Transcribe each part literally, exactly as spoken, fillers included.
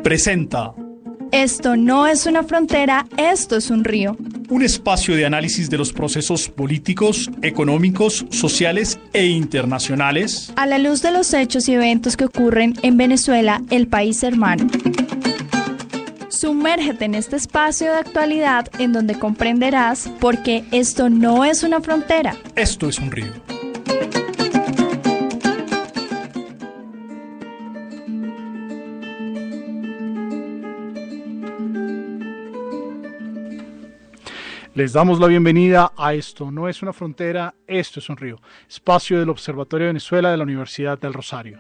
presenta Esto no es una frontera, esto es un río. Un espacio de análisis de los procesos políticos, económicos, sociales e internacionales a la luz de los hechos y eventos que ocurren en Venezuela, el país hermano. Sumérgete en este espacio de actualidad en donde comprenderás por qué esto no es una frontera. Esto es un río. Les damos la bienvenida a Esto no es una frontera, esto es un río, espacio del Observatorio de Venezuela de la Universidad del Rosario.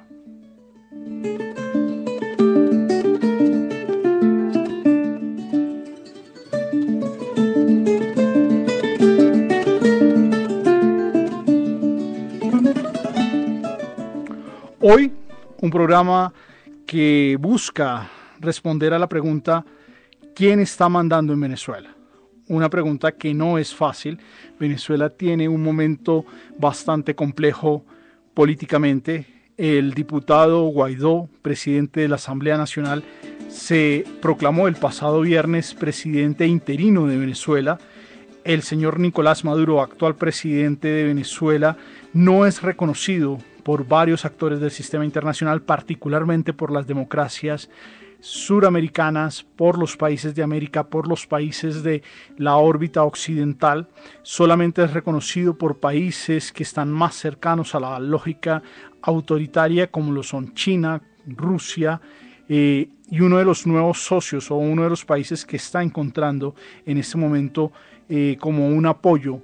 Hoy, un programa que busca responder a la pregunta ¿quién está mandando en Venezuela? Una pregunta que no es fácil. Venezuela tiene un momento bastante complejo políticamente. El diputado Guaidó, presidente de la Asamblea Nacional, se proclamó el pasado viernes presidente interino de Venezuela. El señor Nicolás Maduro, actual presidente de Venezuela, no es reconocido por varios actores del sistema internacional, particularmente por las democracias suramericanas, por los países de América, por los países de la órbita occidental. Solamente es reconocido por países que están más cercanos a la lógica autoritaria, como lo son China, Rusia, eh, y uno de los nuevos socios o uno de los países que está encontrando en este momento eh, como un apoyo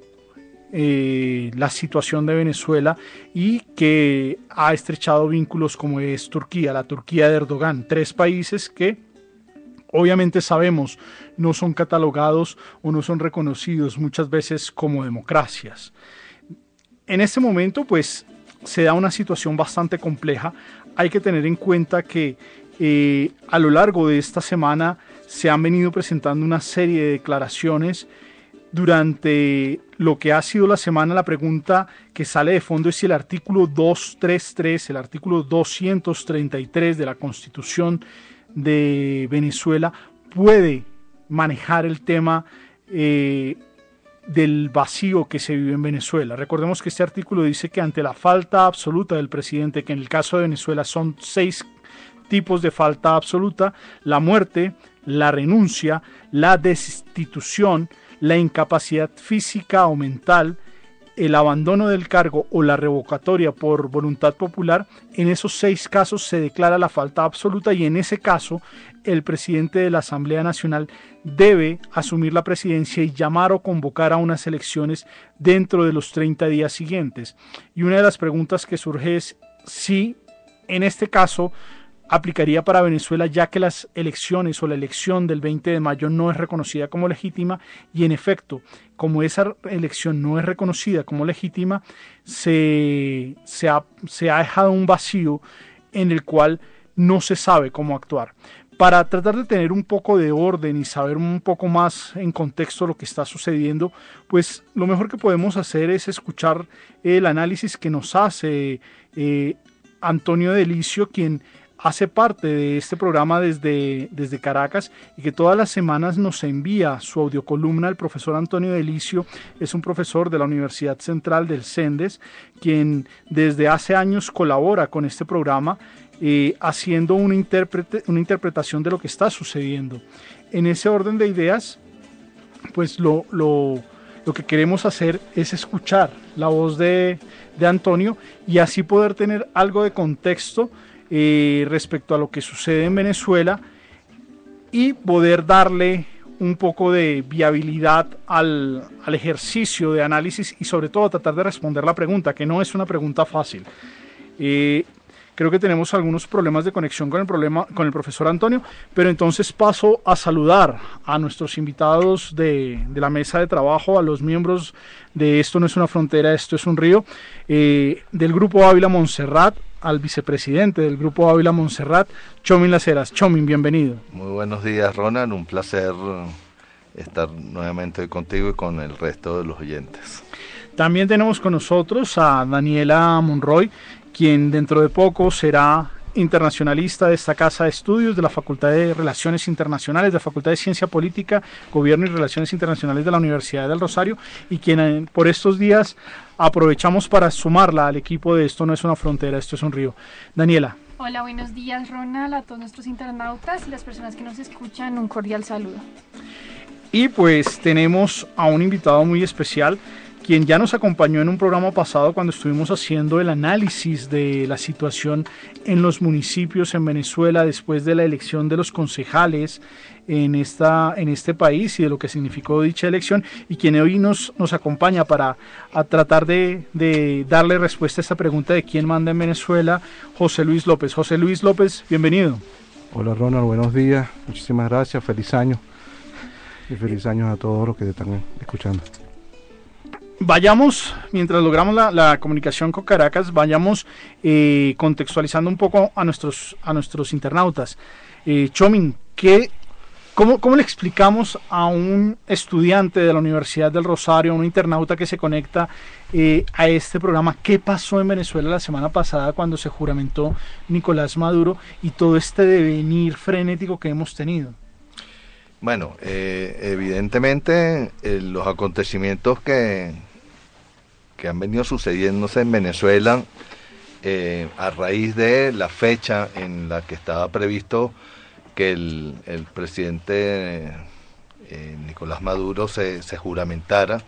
Eh, la situación de Venezuela y que ha estrechado vínculos como es Turquía, la Turquía de Erdogan, tres países que obviamente sabemos no son catalogados o no son reconocidos muchas veces como democracias. En este momento pues se da una situación bastante compleja. Hay que tener en cuenta que eh, a lo largo de esta semana se han venido presentando una serie de declaraciones. Durante lo que ha sido la semana, la pregunta que sale de fondo es si el artículo doscientos treinta y tres, el artículo doscientos treinta y tres de la Constitución de Venezuela puede manejar el tema eh, del vacío que se vive en Venezuela. Recordemos que este artículo dice que ante la falta absoluta del presidente, que en el caso de Venezuela son seis tipos de falta absoluta: la muerte, la renuncia, la destitución, la incapacidad física o mental, el abandono del cargo o la revocatoria por voluntad popular. En esos seis casos se declara la falta absoluta y en ese caso el presidente de la Asamblea Nacional debe asumir la presidencia y llamar o convocar a unas elecciones dentro de los treinta días siguientes. Y una de las preguntas que surge es si en este caso aplicaría para Venezuela, ya que las elecciones o la elección del veinte de mayo no es reconocida como legítima, y en efecto, como esa elección no es reconocida como legítima, se, se, ha, se ha dejado un vacío en el cual no se sabe cómo actuar. Para tratar de tener un poco de orden y saber un poco más en contexto lo que está sucediendo, pues lo mejor que podemos hacer es escuchar el análisis que nos hace eh, Antonio Delicio, quien hace parte de este programa desde, desde Caracas y que todas las semanas nos envía su audiocolumna. El profesor Antonio Delicio es un profesor de la Universidad Central del CENDES, quien desde hace años colabora con este programa, eh, haciendo una, interprete, una interpretación de lo que está sucediendo. En ese orden de ideas, pues lo, lo, lo que queremos hacer es escuchar la voz de, de Antonio y así poder tener algo de contexto Eh, respecto a lo que sucede en Venezuela y poder darle un poco de viabilidad al, al ejercicio de análisis y sobre todo tratar de responder la pregunta, que no es una pregunta fácil. Eh, creo que tenemos algunos problemas de conexión con el, problema, con el profesor Antonio, pero entonces paso a saludar a nuestros invitados de, de la mesa de trabajo, a los miembros de Esto no es una frontera, esto es un río, eh, del Grupo Ávila Montserrat, al vicepresidente del Grupo Ávila Montserrat, Chomin Las Heras. Chomin, bienvenido. Muy buenos días, Ronan, un placer estar nuevamente contigo y con el resto de los oyentes. También tenemos con nosotros a Daniela Monroy, quien dentro de poco será internacionalista de esta casa de estudios de la Facultad de Relaciones Internacionales, de la Facultad de Ciencia Política, Gobierno y Relaciones Internacionales de la Universidad del Rosario, y quien eh, por estos días aprovechamos para sumarla al equipo de Esto no es una frontera, esto es un río. Daniela. Hola, buenos días, Ronald, a todos nuestros internautas y las personas que nos escuchan, un cordial saludo. Y pues tenemos a un invitado muy especial, quien ya nos acompañó en un programa pasado cuando estuvimos haciendo el análisis de la situación en los municipios en Venezuela después de la elección de los concejales en, esta, en este país y de lo que significó dicha elección, y quien hoy nos, nos acompaña para a tratar de, de darle respuesta a esta pregunta de quién manda en Venezuela, José Luis López. José Luis López, bienvenido. Hola Ronald, buenos días, muchísimas gracias, feliz año y feliz año a todos los que te están escuchando. Vayamos, mientras logramos la, la comunicación con Caracas, vayamos eh, contextualizando un poco a nuestros, a nuestros internautas. Eh, Chomin, ¿qué, cómo, ¿cómo le explicamos a un estudiante de la Universidad del Rosario, a un internauta que se conecta eh, a este programa, qué pasó en Venezuela la semana pasada cuando se juramentó Nicolás Maduro y todo este devenir frenético que hemos tenido? Bueno, eh, evidentemente eh, los acontecimientos que, que han venido sucediéndose en Venezuela eh, a raíz de la fecha en la que estaba previsto que el, el presidente eh, Nicolás Maduro se, se juramentara,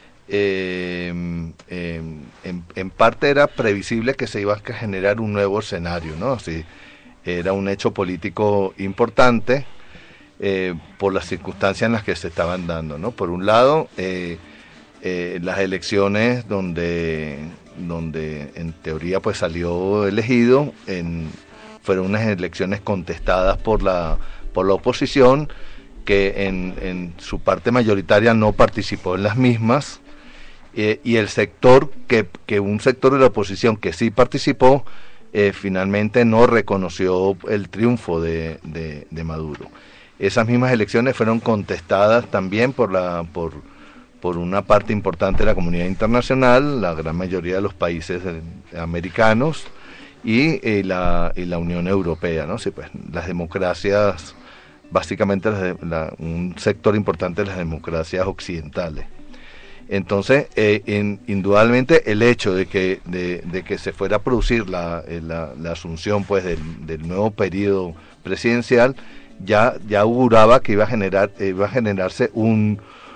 eh, eh, en, en parte era previsible que se iba a generar un nuevo escenario, ¿no? Así, era un hecho político importante. Eh, por las circunstancias en las que se estaban dando, ¿no? Por un lado, eh, eh, las elecciones donde, donde en teoría pues salió elegido, en, fueron unas elecciones contestadas por la, por la oposición, que en, en su parte mayoritaria no participó en las mismas, eh, y el sector, que, que un sector de la oposición que sí participó, eh, finalmente no reconoció el triunfo de, de, de Maduro. Esas mismas elecciones fueron contestadas también por la por, por una parte importante de la comunidad internacional, la gran mayoría de los países americanos y, eh, la, y la Unión Europea, ¿no? Sí, pues, las democracias, básicamente las de, la, un sector importante de las democracias occidentales. Entonces, eh, in, indudablemente el hecho de que, de, de que se fuera a producir la, la, la asunción pues, del, del nuevo periodo presidencial, ya ya auguraba que iba a generar iba a generarse un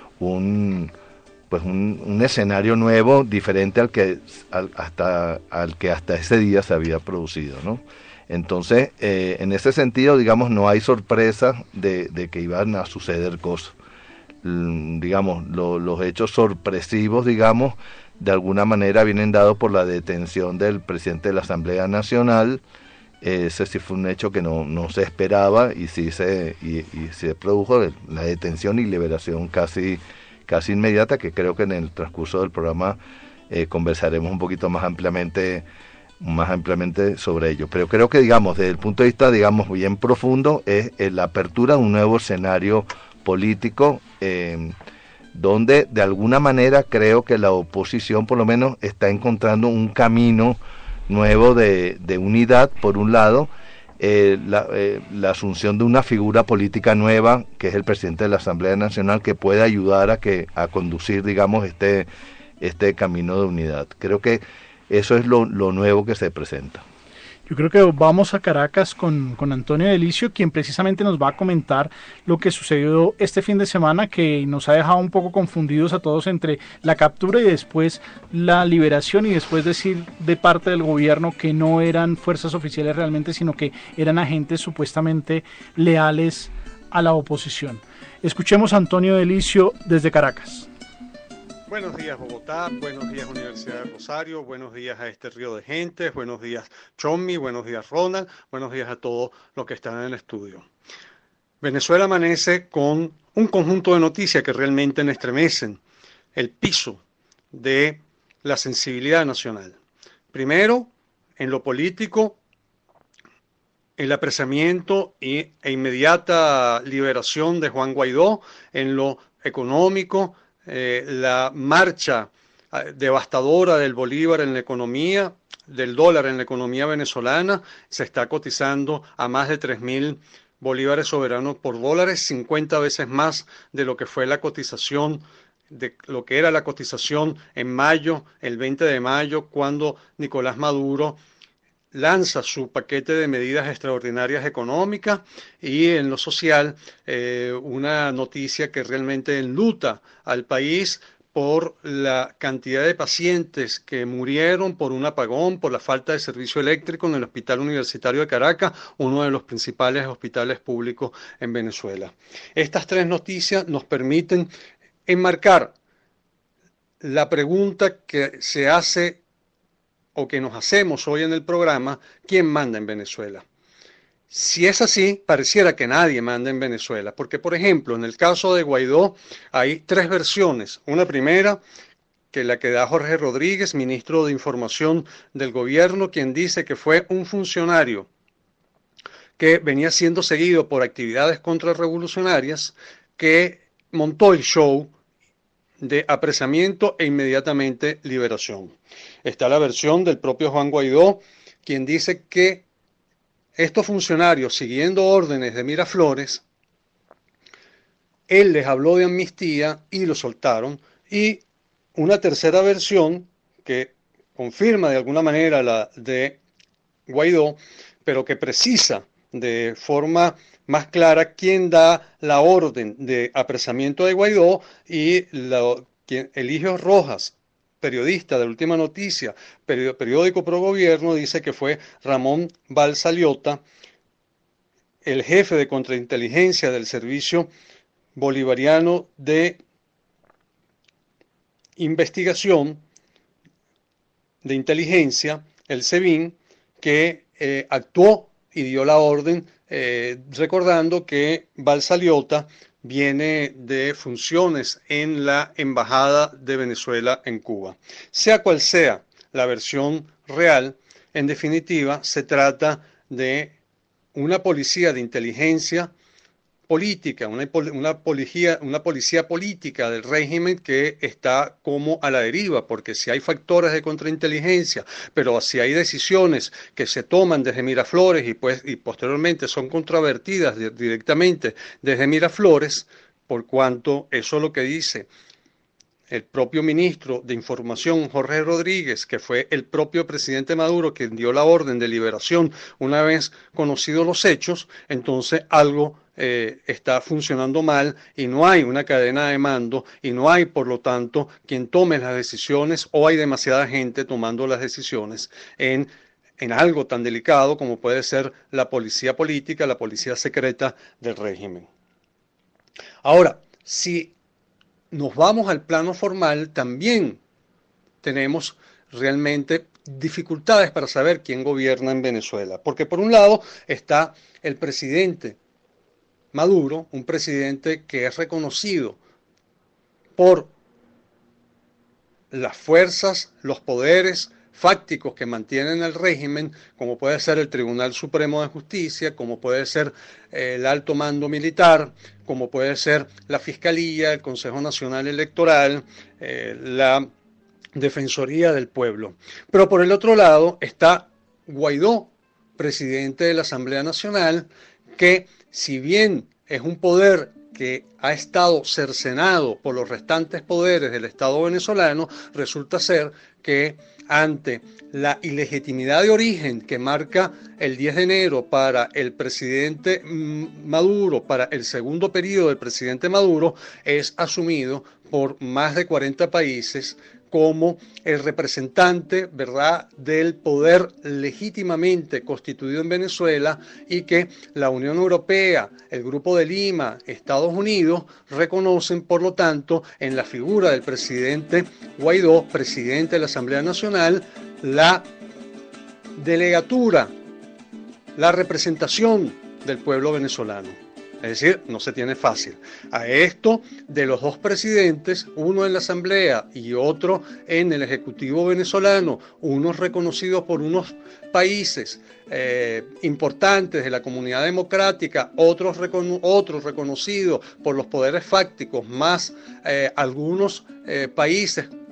un pues un, un escenario nuevo diferente al que al, hasta al que hasta ese día se había producido, ¿no? Entonces, eh, en ese sentido, digamos, no hay sorpresa de, de que iban a suceder cosas. L- digamos, lo, los hechos sorpresivos, digamos, de alguna manera vienen dados por la detención del presidente de la Asamblea Nacional. Ese sí fue un hecho que no, no se esperaba y sí se, y, y se produjo la detención y liberación casi, casi inmediata, que creo que en el transcurso del programa eh, conversaremos un poquito más ampliamente, más ampliamente sobre ello. Pero creo que, digamos, desde el punto de vista, digamos, bien profundo, es, es la apertura de un nuevo escenario político, eh, donde de alguna manera creo que la oposición por lo menos está encontrando un camino nuevo de, de unidad, por un lado, eh, la, eh, la asunción de una figura política nueva, que es el presidente de la Asamblea Nacional, que puede ayudar a que a conducir, digamos, este, este camino de unidad. Creo que eso es lo, lo nuevo que se presenta. Yo creo que vamos a Caracas con, con Antonio Delicio, quien precisamente nos va a comentar lo que sucedió este fin de semana, que nos ha dejado un poco confundidos a todos entre la captura y después la liberación, y después decir de parte del gobierno que no eran fuerzas oficiales realmente, sino que eran agentes supuestamente leales a la oposición. Escuchemos a Antonio Delicio desde Caracas. Buenos días Bogotá, buenos días Universidad de Rosario, buenos días a este río de gente, buenos días Chomi, buenos días Ronald, buenos días a todos los que están en el estudio. Venezuela amanece con un conjunto de noticias que realmente estremecen el piso de la sensibilidad nacional. Primero, en lo político, el apresamiento e inmediata liberación de Juan Guaidó. En lo económico, Eh, la marcha eh, devastadora del Bolívar en la economía, del dólar en la economía venezolana se está cotizando a más de tres mil bolívares soberanos por dólares, cincuenta veces más de lo que fue la cotización, de lo que era la cotización en mayo, el veinte de mayo, cuando Nicolás Maduro lanza su paquete de medidas extraordinarias económicas, y en lo social eh, una noticia que realmente enluta al país por la cantidad de pacientes que murieron por un apagón, por la falta de servicio eléctrico en el Hospital Universitario de Caracas, uno de los principales hospitales públicos en Venezuela. Estas tres noticias nos permiten enmarcar la pregunta que se hace o que nos hacemos hoy en el programa: ¿quién manda en Venezuela? Si es así, pareciera que nadie manda en Venezuela, porque, por ejemplo, en el caso de Guaidó hay tres versiones. Una primera, que la que da Jorge Rodríguez, ministro de Información del gobierno, quien dice que fue un funcionario que venía siendo seguido por actividades contrarrevolucionarias, que montó el show de apresamiento e inmediatamente liberación. Está la versión del propio Juan Guaidó, quien dice que estos funcionarios, siguiendo órdenes de Miraflores, él les habló de amnistía y lo soltaron. Y una tercera versión que confirma de alguna manera la de Guaidó, pero que precisa de forma más clara quién da la orden de apresamiento de Guaidó, y lo, quien, Eligio Rojas, periodista de Última Noticia, periódico pro gobierno, dice que fue Ramón Balsaliota, el jefe de contrainteligencia del Servicio Bolivariano de Investigación de Inteligencia, el SEBIN, que eh, actuó y dio la orden, eh, recordando que Balsaliota viene de funciones en la Embajada de Venezuela en Cuba. Sea cual sea la versión real, en definitiva se trata de una policía de inteligencia política, una, una, policía, una policía política del régimen que está como a la deriva, porque si hay factores de contrainteligencia, pero si hay decisiones que se toman desde Miraflores y, pues, y posteriormente son controvertidas de, directamente desde Miraflores, por cuanto eso es lo que dice el propio ministro de Información, Jorge Rodríguez, que fue el propio presidente Maduro quien dio la orden de liberación una vez conocidos los hechos, entonces algo eh, está funcionando mal y no hay una cadena de mando y no hay, por lo tanto, quien tome las decisiones, o hay demasiada gente tomando las decisiones en, en algo tan delicado como puede ser la policía política, la policía secreta del régimen. Ahora, si nos vamos al plano formal, también tenemos realmente dificultades para saber quién gobierna en Venezuela. Porque por un lado está el presidente Maduro, un presidente que es reconocido por las fuerzas, los poderes fácticos que mantienen el régimen, como puede ser el Tribunal Supremo de Justicia, como puede ser eh, el alto mando militar, como puede ser la Fiscalía, el Consejo Nacional Electoral, eh, la Defensoría del Pueblo. Pero por el otro lado está Guaidó, presidente de la Asamblea Nacional, que si bien es un poder que ha estado cercenado por los restantes poderes del Estado venezolano, resulta ser que ante la ilegitimidad de origen que marca el diez de enero para el presidente Maduro, para el segundo periodo del presidente Maduro, es asumido por más de cuarenta países como el representante, ¿verdad?, del poder legítimamente constituido en Venezuela, y que la Unión Europea, el Grupo de Lima, Estados Unidos reconocen, por lo tanto, en la figura del presidente Guaidó, presidente de la Asamblea Nacional, la delegatura, la representación del pueblo venezolano. Es decir, no se tiene fácil. A esto de los dos presidentes, uno en la Asamblea y otro en el Ejecutivo venezolano, unos reconocidos por unos países eh, importantes de la comunidad democrática, otros, recono otros reconocidos por los poderes fácticos, más eh, algunos eh, países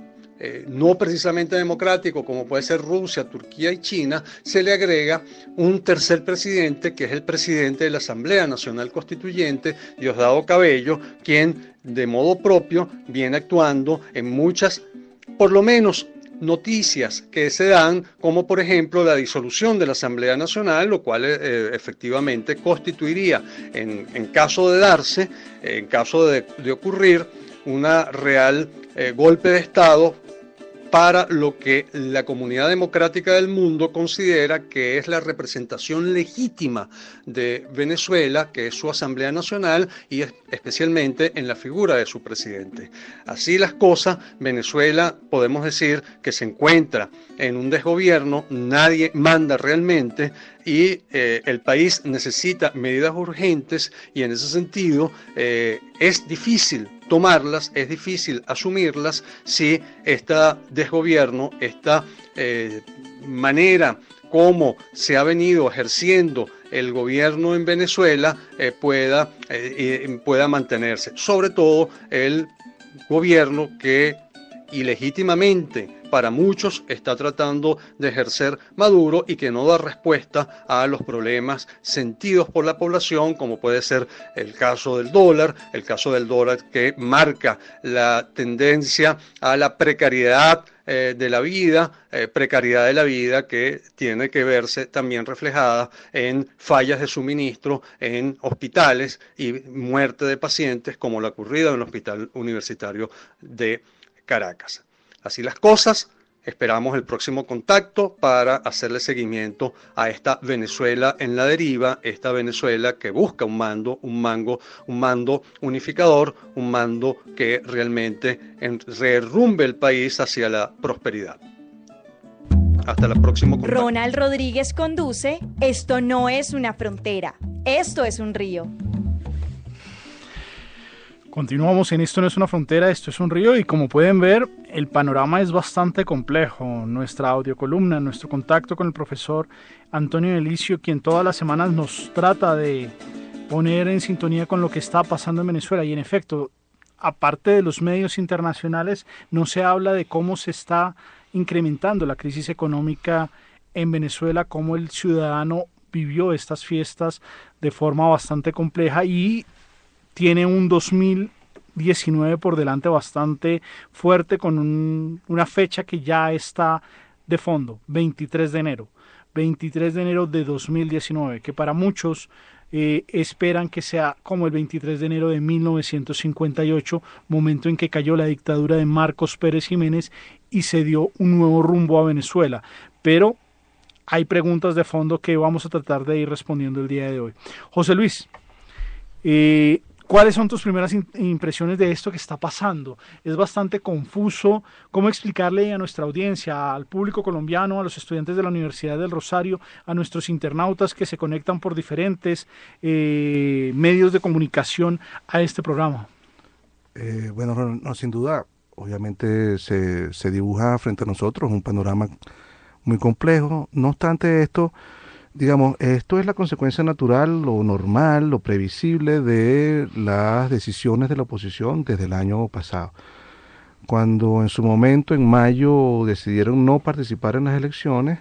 eh, no precisamente democrático, como puede ser Rusia, Turquía y China, se le agrega un tercer presidente, que es el presidente de la Asamblea Nacional Constituyente, Diosdado Cabello, quien de modo propio viene actuando en muchas, por lo menos, noticias que se dan, como por ejemplo la disolución de la Asamblea Nacional, lo cual eh, efectivamente constituiría, en, en caso de darse, eh, en caso de, de ocurrir, una real eh, golpe de Estado para lo que la comunidad democrática del mundo considera que es la representación legítima de Venezuela, que es su Asamblea Nacional, y especialmente en la figura de su presidente. Así las cosas, Venezuela podemos decir que se encuentra en un desgobierno, nadie manda realmente, y eh, el país necesita medidas urgentes, y en ese sentido eh, es difícil tomarlas, es difícil asumirlas si este desgobierno, esta eh, manera como se ha venido ejerciendo el gobierno en Venezuela eh, pueda, eh, pueda mantenerse. Sobre todo el gobierno que ilegítimamente para muchos está tratando de ejercer Maduro y que no da respuesta a los problemas sentidos por la población, como puede ser el caso del dólar, el caso del dólar que marca la tendencia a la precariedad eh, de la vida, eh, precariedad de la vida que tiene que verse también reflejada en fallas de suministro en hospitales y muerte de pacientes, como la ocurrida en el Hospital Universitario de Caracas. Así las cosas, esperamos el próximo contacto para hacerle seguimiento a esta Venezuela en la deriva, esta Venezuela que busca un mando, un mango, un mando unificador, un mando que realmente derrumbe el país hacia la prosperidad. Hasta el próximo contacto. Ronald Rodríguez conduce Esto no es una frontera, esto es un río. Continuamos en Esto no es una frontera, esto es un río, y como pueden ver, el panorama es bastante complejo. Nuestra audiocolumna, nuestro contacto con el profesor Antonio Delicio, quien todas las semanas nos trata de poner en sintonía con lo que está pasando en Venezuela. Y en efecto, aparte de los medios internacionales, no se habla de cómo se está incrementando la crisis económica en Venezuela, cómo el ciudadano vivió estas fiestas de forma bastante compleja y tiene un dos mil diecinueve por delante bastante fuerte, con un, una fecha que ya está de fondo, veintitrés de enero, veintitrés de enero de dos mil diecinueve, que para muchos eh, esperan que sea como el veintitrés de enero de mil novecientos cincuenta y ocho, momento en que cayó la dictadura de Marcos Pérez Jiménez y se dio un nuevo rumbo a Venezuela. Pero hay preguntas de fondo que vamos a tratar de ir respondiendo el día de hoy. José Luis, eh, ¿cuáles son tus primeras impresiones de esto que está pasando? Es bastante confuso. ¿Cómo explicarle a nuestra audiencia, al público colombiano, a los estudiantes de la Universidad del Rosario, a nuestros internautas que se conectan por diferentes eh, medios de comunicación a este programa? Eh, bueno, no, sin duda, obviamente se, se dibuja frente a nosotros un panorama muy complejo. No obstante esto, digamos, esto es la consecuencia natural, lo normal, lo previsible de las decisiones de la oposición desde el año pasado. Cuando en su momento, en mayo, decidieron no participar en las elecciones,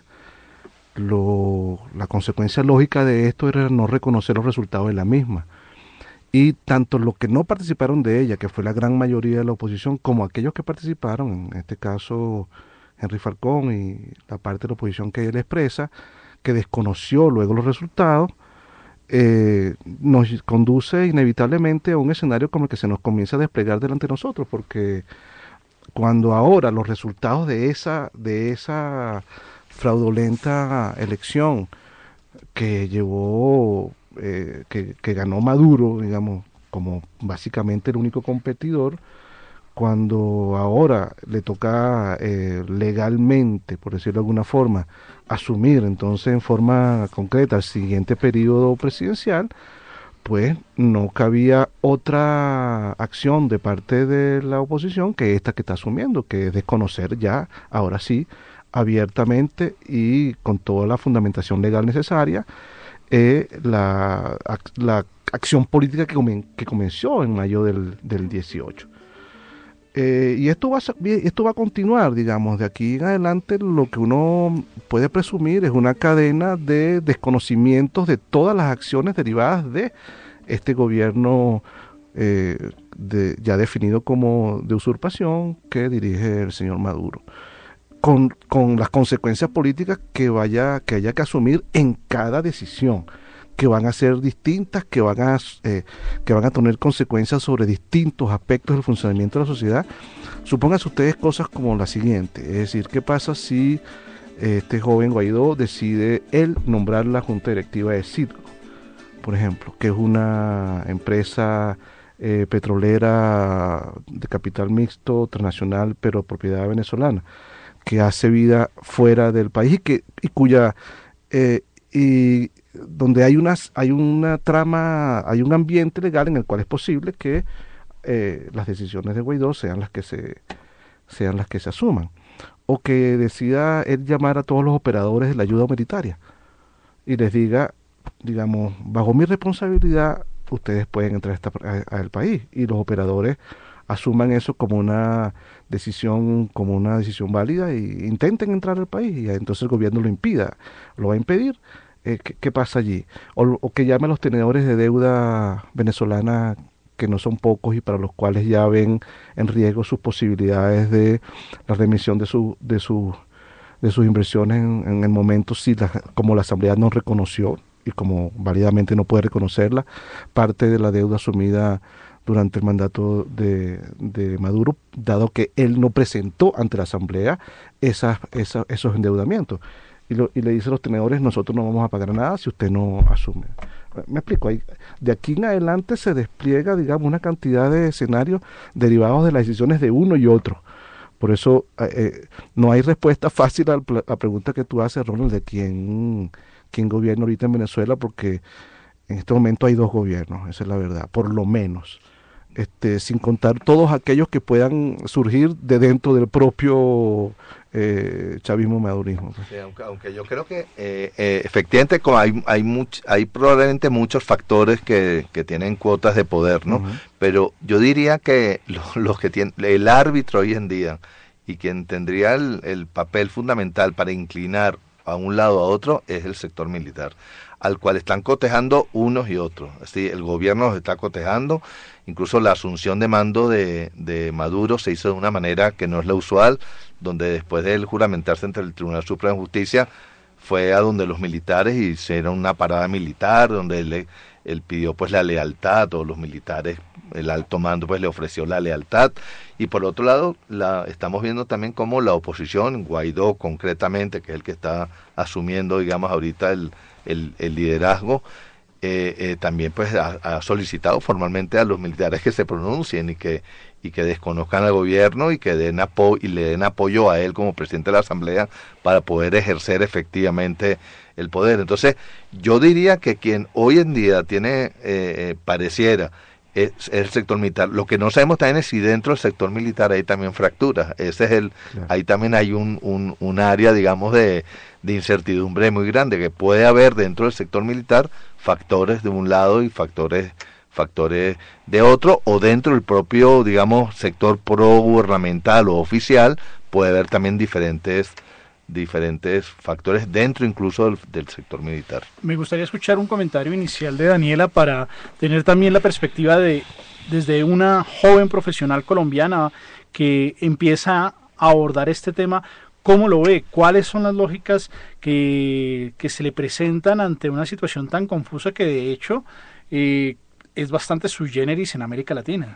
lo, la consecuencia lógica de esto era no reconocer los resultados de la misma. Y tanto los que no participaron de ella, que fue la gran mayoría de la oposición, como aquellos que participaron, en este caso Henry Falcón y la parte de la oposición que él expresa, que desconoció luego los resultados, eh, nos conduce inevitablemente a un escenario como el que se nos comienza a desplegar delante de nosotros, porque cuando ahora los resultados de esa, de esa fraudulenta elección que llevó, eh, que, que ganó Maduro, digamos, como básicamente el único competidor, cuando ahora le toca eh, legalmente, por decirlo de alguna forma, asumir entonces en forma concreta el siguiente periodo presidencial, pues no cabía otra acción de parte de la oposición que esta que está asumiendo, que es desconocer ya, ahora sí, abiertamente y con toda la fundamentación legal necesaria, eh, la, la acción política que, comen, que comenzó en mayo del, del dieciocho. Eh, y esto va, a, esto va a continuar, digamos, de aquí en adelante lo que uno puede presumir es una cadena de desconocimientos de todas las acciones derivadas de este gobierno eh, de, ya definido como de usurpación que dirige el señor Maduro, con, con las consecuencias políticas que, vaya, que haya que asumir en cada decisión, que van a ser distintas, que van a, eh, que van a tener consecuencias sobre distintos aspectos del funcionamiento de la sociedad. Supónganse ustedes cosas como la siguiente, es decir, ¿qué pasa si eh, este joven Guaidó decide él nombrar la junta directiva de Citgo, por ejemplo, que es una empresa eh, petrolera de capital mixto, transnacional, pero propiedad venezolana, que hace vida fuera del país y, que, y cuya... Eh, y donde hay unas hay una trama, hay un ambiente legal en el cual es posible que eh, las decisiones de Guaidó sean las que se sean las que se asuman, o que decida él llamar a todos los operadores de la ayuda humanitaria y les diga, digamos, bajo mi responsabilidad ustedes pueden entrar al país, y los operadores asuman eso como una decisión como una decisión válida e intenten entrar al país, y entonces el gobierno lo impida, lo va a impedir. Eh, ¿qué, ¿Qué pasa allí? O, o que llame a los tenedores de deuda venezolana, que no son pocos y para los cuales ya ven en riesgo sus posibilidades de la remisión de, su, de, su, de sus inversiones en, en el momento, si la, como la Asamblea no reconoció y como válidamente no puede reconocerla, parte de la deuda asumida durante el mandato de, de Maduro, dado que él no presentó ante la Asamblea esas, esas, esos endeudamientos. Y, lo, y le dice a los tenedores, nosotros no vamos a pagar nada si usted no asume. Me explico, hay, de aquí en adelante se despliega, digamos, una cantidad de escenarios derivados de las decisiones de uno y otro. Por eso eh, no hay respuesta fácil a la pregunta que tú haces, Ronald, de quién, quién gobierna ahorita en Venezuela, porque en este momento hay dos gobiernos, esa es la verdad, por lo menos. Este, sin contar todos aquellos que puedan surgir de dentro del propio eh, chavismo madurismo. Sí, aunque, aunque yo creo que eh, eh, efectivamente hay hay, much, hay probablemente muchos factores que, que tienen cuotas de poder, ¿no? Uh-huh. Pero yo diría que los, los que tienen el árbitro hoy en día y quien tendría el, el papel fundamental para inclinar a un lado a otro es el sector militar, al cual están cotejando unos y otros. Así, el gobierno los está cotejando. Incluso la asunción de mando de, de Maduro se hizo de una manera que no es la usual, donde después de él juramentarse ante el Tribunal Supremo de Justicia, fue a donde los militares hicieron una parada militar, donde él, él pidió pues la lealtad, o los militares, el alto mando pues le ofreció la lealtad. Y por otro lado, la, estamos viendo también cómo la oposición, Guaidó concretamente, que es el que está asumiendo, digamos, ahorita el, el, el liderazgo, Eh, eh, también pues ha, ha solicitado formalmente a los militares que se pronuncien y que y que desconozcan al gobierno y que den apo y le den apoyo a él como presidente de la Asamblea para poder ejercer efectivamente el poder. Entonces yo diría que quien hoy en día tiene eh, pareciera es, es el sector militar. Lo que no sabemos también es si dentro del sector militar hay también fracturas. Ese es el claro. Ahí también hay un, un, un área, digamos, de, de incertidumbre muy grande, que puede haber dentro del sector militar factores de un lado y factores factores de otro, o dentro del propio, digamos, sector pro-gubernamental o oficial puede haber también diferentes diferentes factores dentro incluso del, del sector militar. Me gustaría escuchar un comentario inicial de Daniela para tener también la perspectiva de desde una joven profesional colombiana que empieza a abordar este tema. ¿Cómo lo ve? ¿Cuáles son las lógicas que, que se le presentan ante una situación tan confusa que de hecho eh, es bastante sui generis en América Latina?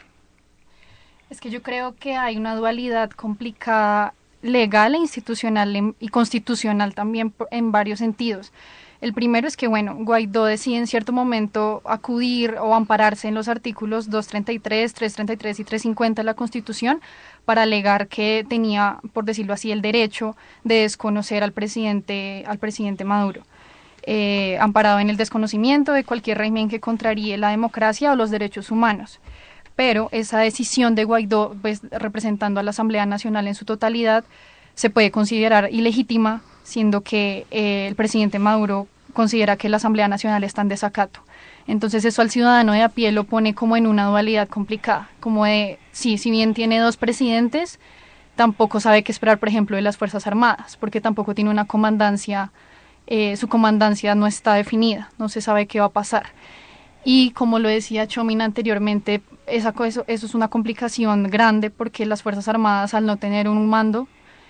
Es que yo creo que hay una dualidad complicada, legal e institucional y constitucional también en varios sentidos. El primero es que, bueno, Guaidó decide en cierto momento acudir o ampararse en los artículos doscientos treinta y tres, trescientos treinta y tres y trescientos cincuenta de la Constitución para alegar que tenía, por decirlo así, el derecho de desconocer al presidente, al presidente Maduro, eh, amparado en el desconocimiento de cualquier régimen que contraríe la democracia o los derechos humanos. Pero esa decisión de Guaidó, pues, representando a la Asamblea Nacional en su totalidad, se puede considerar ilegítima, siendo que eh, el presidente Maduro considera que la Asamblea Nacional está en desacato. Entonces eso al ciudadano de a pie lo pone como en una dualidad complicada, como de, sí, si bien tiene dos presidentes, tampoco sabe qué esperar, por ejemplo, de las Fuerzas Armadas, porque tampoco tiene una comandancia, eh, su comandancia no está definida, no se sabe qué va a pasar. Y como lo decía Chomin anteriormente, esa, eso, eso es una complicación grande porque las Fuerzas Armadas, al no tener un mando,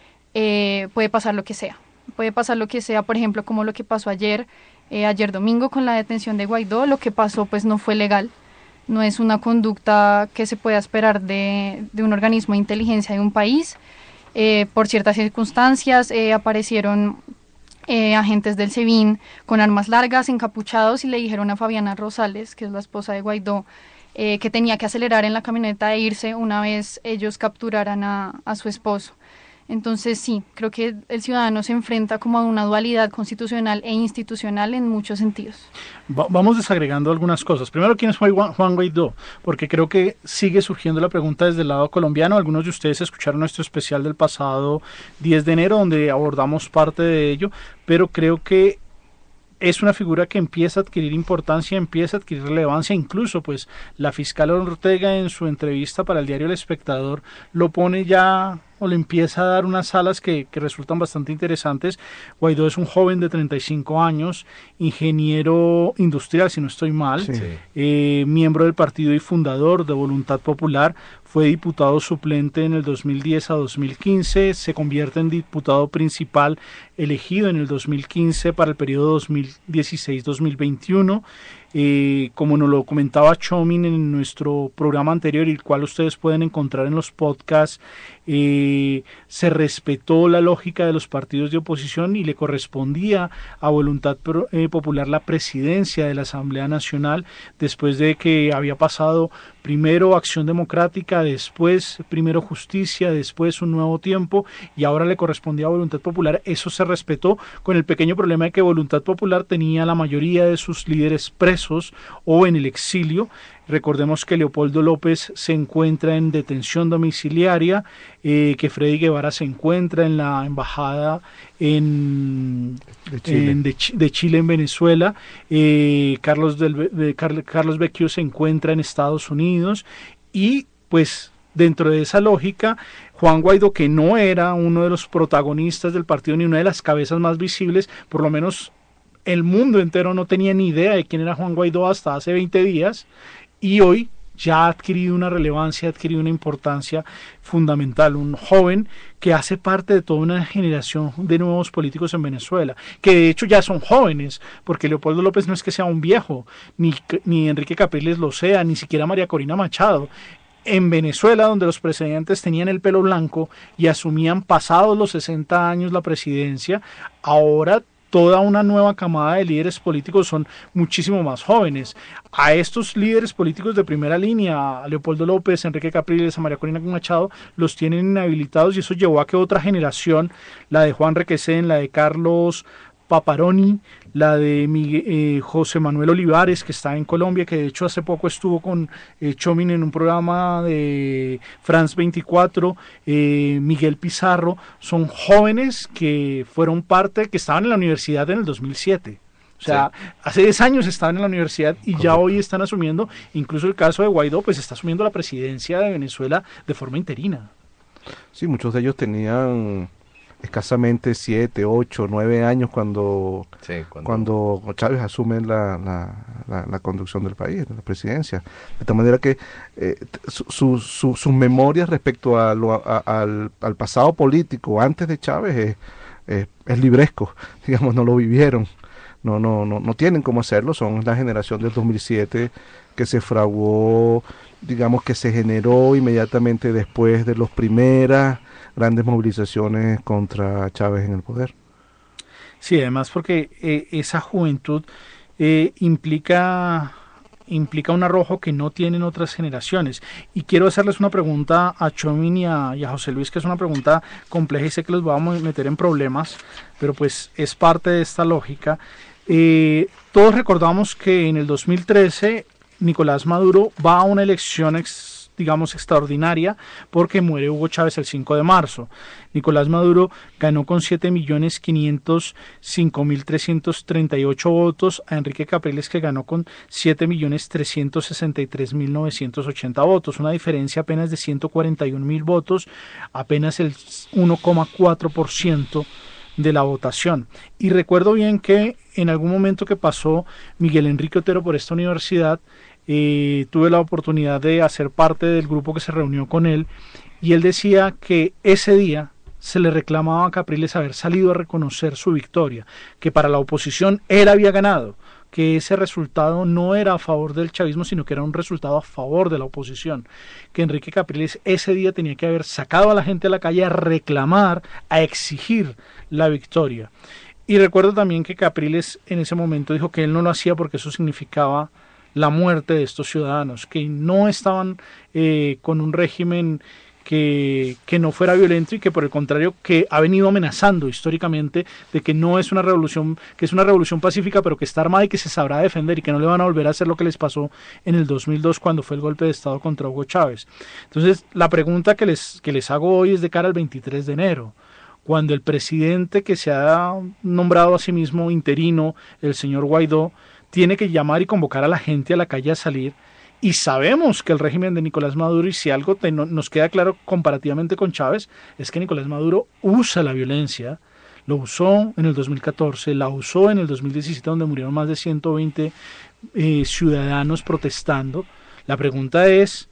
eh, puede pasar lo que sea. Puede pasar lo que sea, por ejemplo, como lo que pasó ayer, eh, ayer domingo con la detención de Guaidó. Lo que pasó pues no fue legal, no es una conducta que se pueda esperar de, de un organismo de inteligencia de un país. Eh, por ciertas circunstancias eh, aparecieron Eh, agentes del SEBIN con armas largas, encapuchados, y le dijeron a Fabiana Rosales, que es la esposa de Guaidó, eh, que tenía que acelerar en la camioneta e irse una vez ellos capturaran a, a su esposo. Entonces sí, creo que el ciudadano se enfrenta como a una dualidad constitucional e institucional en muchos sentidos. Va- vamos desagregando algunas cosas. Primero, ¿quién es Juan Juan Guaidó? Porque creo que sigue surgiendo la pregunta desde el lado colombiano. Algunos de ustedes escucharon nuestro especial del pasado diez de enero, donde abordamos parte de ello, pero creo que es una figura que empieza a adquirir importancia, empieza a adquirir relevancia. Incluso pues la fiscal Ortega en su entrevista para el diario El Espectador lo pone ya, o le empieza a dar unas alas que, que resultan bastante interesantes. Guaidó es un joven de treinta y cinco años, ingeniero industrial, si no estoy mal, Sí. eh, miembro del partido y fundador de Voluntad Popular. Fue diputado suplente en el dos mil diez a dos mil quince, se convierte en diputado principal elegido en el dos mil quince para el periodo dos mil dieciséis a dos mil veintiuno. Eh, como nos lo comentaba Chomin en nuestro programa anterior, el cual ustedes pueden encontrar en los podcasts, eh, se respetó la lógica de los partidos de oposición y le correspondía a Voluntad Pro- eh, Popular la presidencia de la Asamblea Nacional, después de que había pasado primero Acción Democrática, después primero Justicia, después Un Nuevo Tiempo, y ahora le correspondía a Voluntad Popular. Eso se respetó, con el pequeño problema de que Voluntad Popular tenía la mayoría de sus líderes presos o en el exilio. Recordemos que Leopoldo López se encuentra en detención domiciliaria, eh, que Freddy Guevara se encuentra en la embajada en, De Chile. en- de, Chi- de Chile en Venezuela, eh, Carlos, del, de Carl- Carlos Vecchio se encuentra en Estados Unidos, y pues dentro de esa lógica, Juan Guaidó, que no era uno de los protagonistas del partido ni una de las cabezas más visibles, por lo menos el mundo entero no tenía ni idea de quién era Juan Guaidó hasta hace veinte días, y hoy ya ha adquirido una relevancia, ha adquirido una importancia fundamental. Un joven que hace parte de toda una generación de nuevos políticos en Venezuela, que de hecho ya son jóvenes, porque Leopoldo López no es que sea un viejo, ni, ni Enrique Capriles lo sea, ni siquiera María Corina Machado. En Venezuela, donde los presidentes tenían el pelo blanco y asumían pasados los sesenta años la presidencia, ahora toda una nueva camada de líderes políticos son muchísimo más jóvenes. A estos líderes políticos de primera línea, a Leopoldo López, Enrique Capriles, a María Corina Machado, los tienen inhabilitados, y eso llevó a que otra generación, la de Juan Requesén, la de Carlos Paparoni, la de Miguel, eh, José Manuel Olivares, que está en Colombia, que de hecho hace poco estuvo con eh, Chomin en un programa de France veinticuatro, eh, Miguel Pizarro, son jóvenes que fueron parte, que estaban en la universidad en el dos mil siete. O sea, sí. Hace diez años estaban en la universidad y Correcto. Ya hoy están asumiendo, incluso el caso de Guaidó, pues está asumiendo la presidencia de Venezuela de forma interina. Sí, muchos de ellos tenían escasamente siete, ocho, nueve años cuando, sí, cuando... cuando Chávez asume la, la, la, la conducción del país, la presidencia. De tal manera que eh, su, su, su, sus memorias respecto a lo, a, al, al pasado político antes de Chávez es, es, es libresco, digamos, no lo vivieron, no, no, no, no tienen cómo hacerlo. Son la generación del dos mil siete que se fraguó, digamos, que se generó inmediatamente después de las primeras grandes movilizaciones contra Chávez en el poder. Sí, además porque eh, esa juventud eh, implica, implica un arrojo que no tienen otras generaciones. Y quiero hacerles una pregunta a Chomin y a, y a José Luis, que es una pregunta compleja y sé que los vamos a meter en problemas, pero pues es parte de esta lógica. Eh, todos recordamos que en el dos mil trece Nicolás Maduro va a una elección ex digamos, extraordinaria, porque muere Hugo Chávez el cinco de marzo. Nicolás Maduro ganó con siete millones quinientos cinco mil trescientos treinta y ocho votos a Enrique Capriles, que ganó con siete millones trescientos sesenta y tres mil novecientos ochenta votos, una diferencia apenas de ciento cuarenta y un mil votos, apenas el uno coma cuatro por ciento de la votación. Y recuerdo bien que en algún momento que pasó Miguel Enrique Otero por esta universidad, eh, tuve la oportunidad de hacer parte del grupo que se reunió con él, y él decía que ese día se le reclamaba a Capriles haber salido a reconocer su victoria, que para la oposición él había ganado, que ese resultado no era a favor del chavismo, sino que era un resultado a favor de la oposición, que Enrique Capriles ese día tenía que haber sacado a la gente a la calle a reclamar, a exigir la victoria. Y recuerdo también que Capriles en ese momento dijo que él no lo hacía porque eso significaba la muerte de estos ciudadanos, que no estaban eh, con un régimen Que, que no fuera violento, y que por el contrario que ha venido amenazando históricamente de que no es una revolución, que es una revolución pacífica, pero que está armada y que se sabrá defender, y que no le van a volver a hacer lo que les pasó en el dos mil dos cuando fue el golpe de Estado contra Hugo Chávez. Entonces la pregunta que les, que les hago hoy es de cara al veintitrés de enero, cuando el presidente que se ha nombrado a sí mismo interino, el señor Guaidó, tiene que llamar y convocar a la gente a la calle a salir. Y sabemos que el régimen de Nicolás Maduro, y si algo te, no, nos queda claro comparativamente con Chávez, es que Nicolás Maduro usa la violencia, lo usó en el dos mil catorce, la usó en el dos mil diecisiete, donde murieron más de ciento veinte eh, ciudadanos protestando. La pregunta es,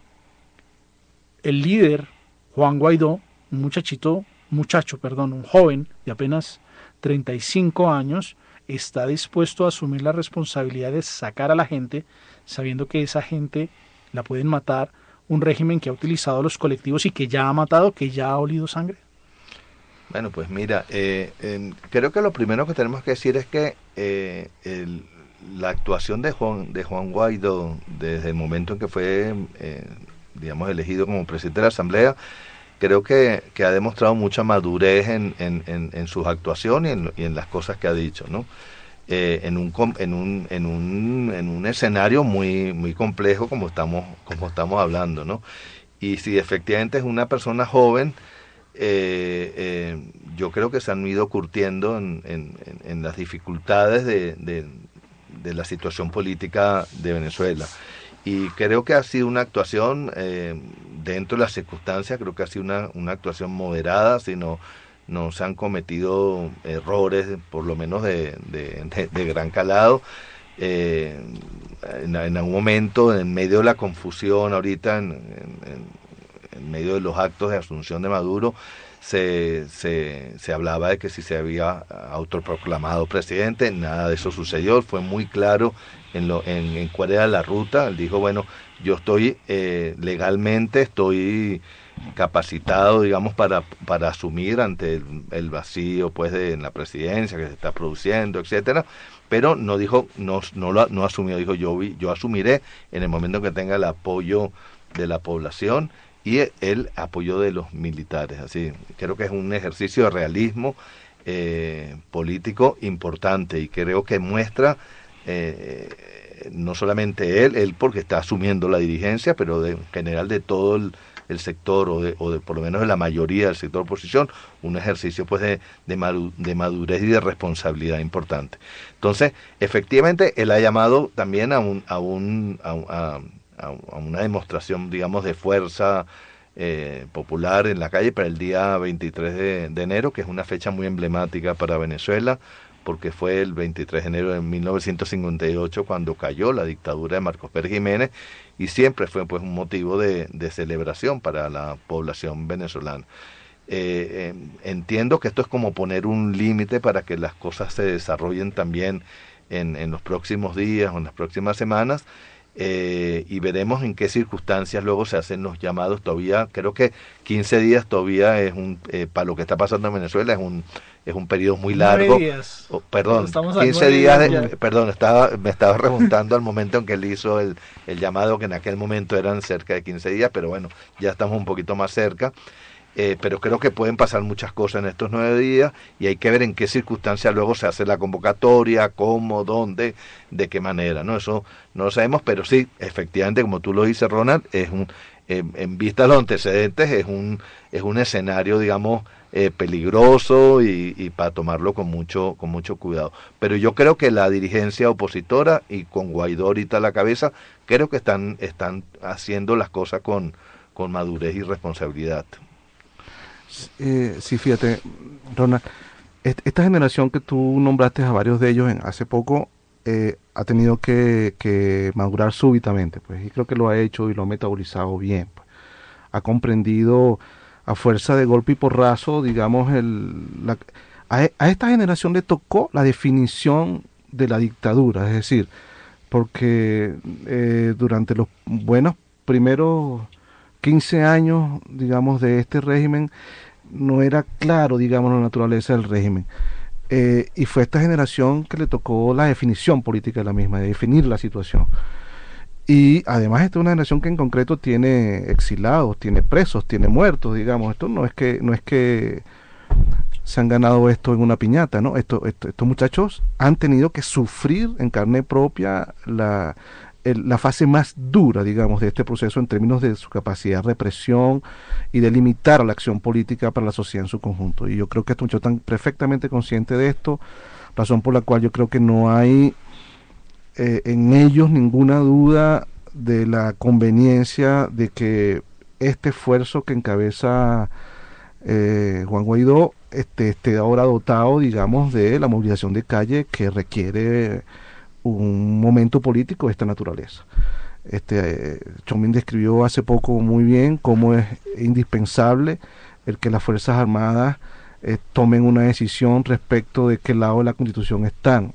el líder, Juan Guaidó, un muchachito, muchacho, perdón, un joven de apenas treinta y cinco años, está dispuesto a asumir la responsabilidad de sacar a la gente, sabiendo que esa gente la pueden matar, un régimen que ha utilizado a los colectivos y que ya ha matado, que ya ha olido sangre? Bueno, pues mira, eh, eh, creo que lo primero que tenemos que decir es que eh, el, la actuación de Juan, de Juan Guaidó desde el momento en que fue, eh, digamos, elegido como presidente de la Asamblea, creo que, que ha demostrado mucha madurez en, en, en, en sus actuaciones y en, y en las cosas que ha dicho, ¿no? Eh, en un en un en un en un escenario muy muy complejo como estamos como estamos hablando, ¿no? Y si efectivamente es una persona joven, eh, eh, yo creo que se han ido curtiendo en, en, en las dificultades de, de, de la situación política de Venezuela. Y creo que ha sido una actuación, eh, dentro de las circunstancias, creo que ha sido una, una actuación moderada, sino no se han cometido errores, por lo menos de, de, de, de gran calado. Eh, en, en algún momento, en medio de la confusión ahorita, en, en, en medio de los actos de asunción de Maduro, se, se, se hablaba de que si se había autoproclamado presidente. Nada de eso sucedió, fue muy claro en, lo, en, en cuál era la ruta. Él dijo, bueno, yo estoy eh, legalmente, estoy capacitado, digamos, para, para asumir ante el, el vacío, pues, de en la presidencia que se está produciendo, etcétera, pero no dijo, no, no lo no asumió, dijo, yo, yo asumiré en el momento que tenga el apoyo de la población y el apoyo de los militares. Así, creo que es un ejercicio de realismo eh, político importante, y creo que muestra eh, no solamente él, él porque está asumiendo la dirigencia, pero de, en general de todo el el sector, o de, o de por lo menos de la mayoría del sector oposición, un ejercicio pues de, de, madu, de madurez y de responsabilidad importante. Entonces, efectivamente, él ha llamado también a, un, a, un, a, a, a una demostración, digamos, de fuerza eh, popular en la calle para el día veintitrés de, de enero, que es una fecha muy emblemática para Venezuela, porque fue el veintitrés de enero de mil novecientos cincuenta y ocho cuando cayó la dictadura de Marcos Pérez Jiménez, y siempre fue pues un motivo de, de celebración para la población venezolana. Eh, eh, entiendo que esto es como poner un límite para que las cosas se desarrollen también en, en los próximos días o en las próximas semanas, eh, y veremos en qué circunstancias luego se hacen los llamados. Todavía creo que quince días todavía es un, eh, para lo que está pasando en Venezuela, es un es un periodo muy largo. Oh, perdón, quince días, de, perdón, estaba, me estaba remontando al momento en que él hizo el, el llamado, que en aquel momento eran cerca de quince días, pero bueno, ya estamos un poquito más cerca. Eh, pero creo que pueden pasar muchas cosas en estos nueve días y hay que ver en qué circunstancias luego se hace la convocatoria, cómo, dónde, de qué manera, ¿no? Eso no lo sabemos, pero sí, efectivamente, como tú lo dices, Ronald, es un, eh, en vista de los antecedentes, es un, es un escenario, digamos, eh, peligroso y, y para tomarlo con mucho, con mucho cuidado. Pero yo creo que la dirigencia opositora, y con Guaidó ahorita a la cabeza, creo que están, están haciendo las cosas con, con madurez y responsabilidad. Eh, sí, fíjate, Ronald, est- esta generación que tú nombraste a varios de ellos en, hace poco eh, ha tenido que, que madurar súbitamente, pues, y creo que lo ha hecho y lo ha metabolizado bien, pues. Ha comprendido a fuerza de golpe y porrazo, digamos, el, la, a, e- a esta generación le tocó la definición de la dictadura, es decir, porque eh, durante los buenos primeros quince años, digamos, de este régimen, no era claro, digamos, la naturaleza del régimen. Eh, y fue esta generación que le tocó la definición política de la misma, de definir la situación. Y además esta es una generación que en concreto tiene exilados, tiene presos, tiene muertos, digamos. Esto no es que, no es que se han ganado esto en una piñata, ¿no? Esto, esto, estos muchachos han tenido que sufrir en carne propia la el, la fase más dura, digamos, de este proceso en términos de su capacidad de represión y de limitar la acción política para la sociedad en su conjunto. Y yo creo que estos muchachos están perfectamente conscientes de esto, razón por la cual yo creo que no hay eh, en ellos ninguna duda de la conveniencia de que este esfuerzo que encabeza eh, Juan Guaidó este, esté ahora dotado, digamos, de la movilización de calle que requiere un momento político de esta naturaleza. Este, eh, Chomín describió hace poco muy bien cómo es indispensable el que las Fuerzas Armadas eh, tomen una decisión respecto de qué lado de la Constitución están.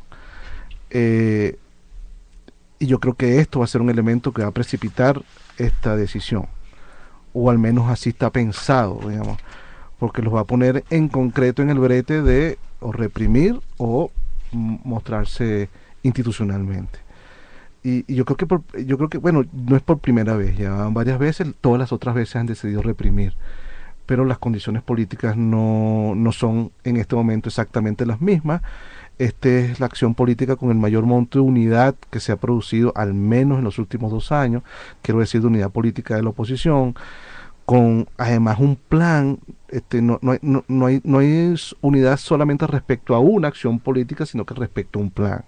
Eh, y yo creo que esto va a ser un elemento que va a precipitar esta decisión, o al menos así está pensado, digamos, porque los va a poner en concreto en el brete de o reprimir o m- mostrarse institucionalmente. Y, y yo creo que por, yo creo que bueno, no es por primera vez, ya varias veces, todas las otras veces han decidido reprimir, pero las condiciones políticas no, no son en este momento exactamente las mismas. Esta es la acción política con el mayor monto de unidad que se ha producido al menos en los últimos dos años, quiero decir, de unidad política de la oposición, con además un plan. Este, no, no, hay, no, no, hay, no hay unidad solamente respecto a una acción política, sino que respecto a un plan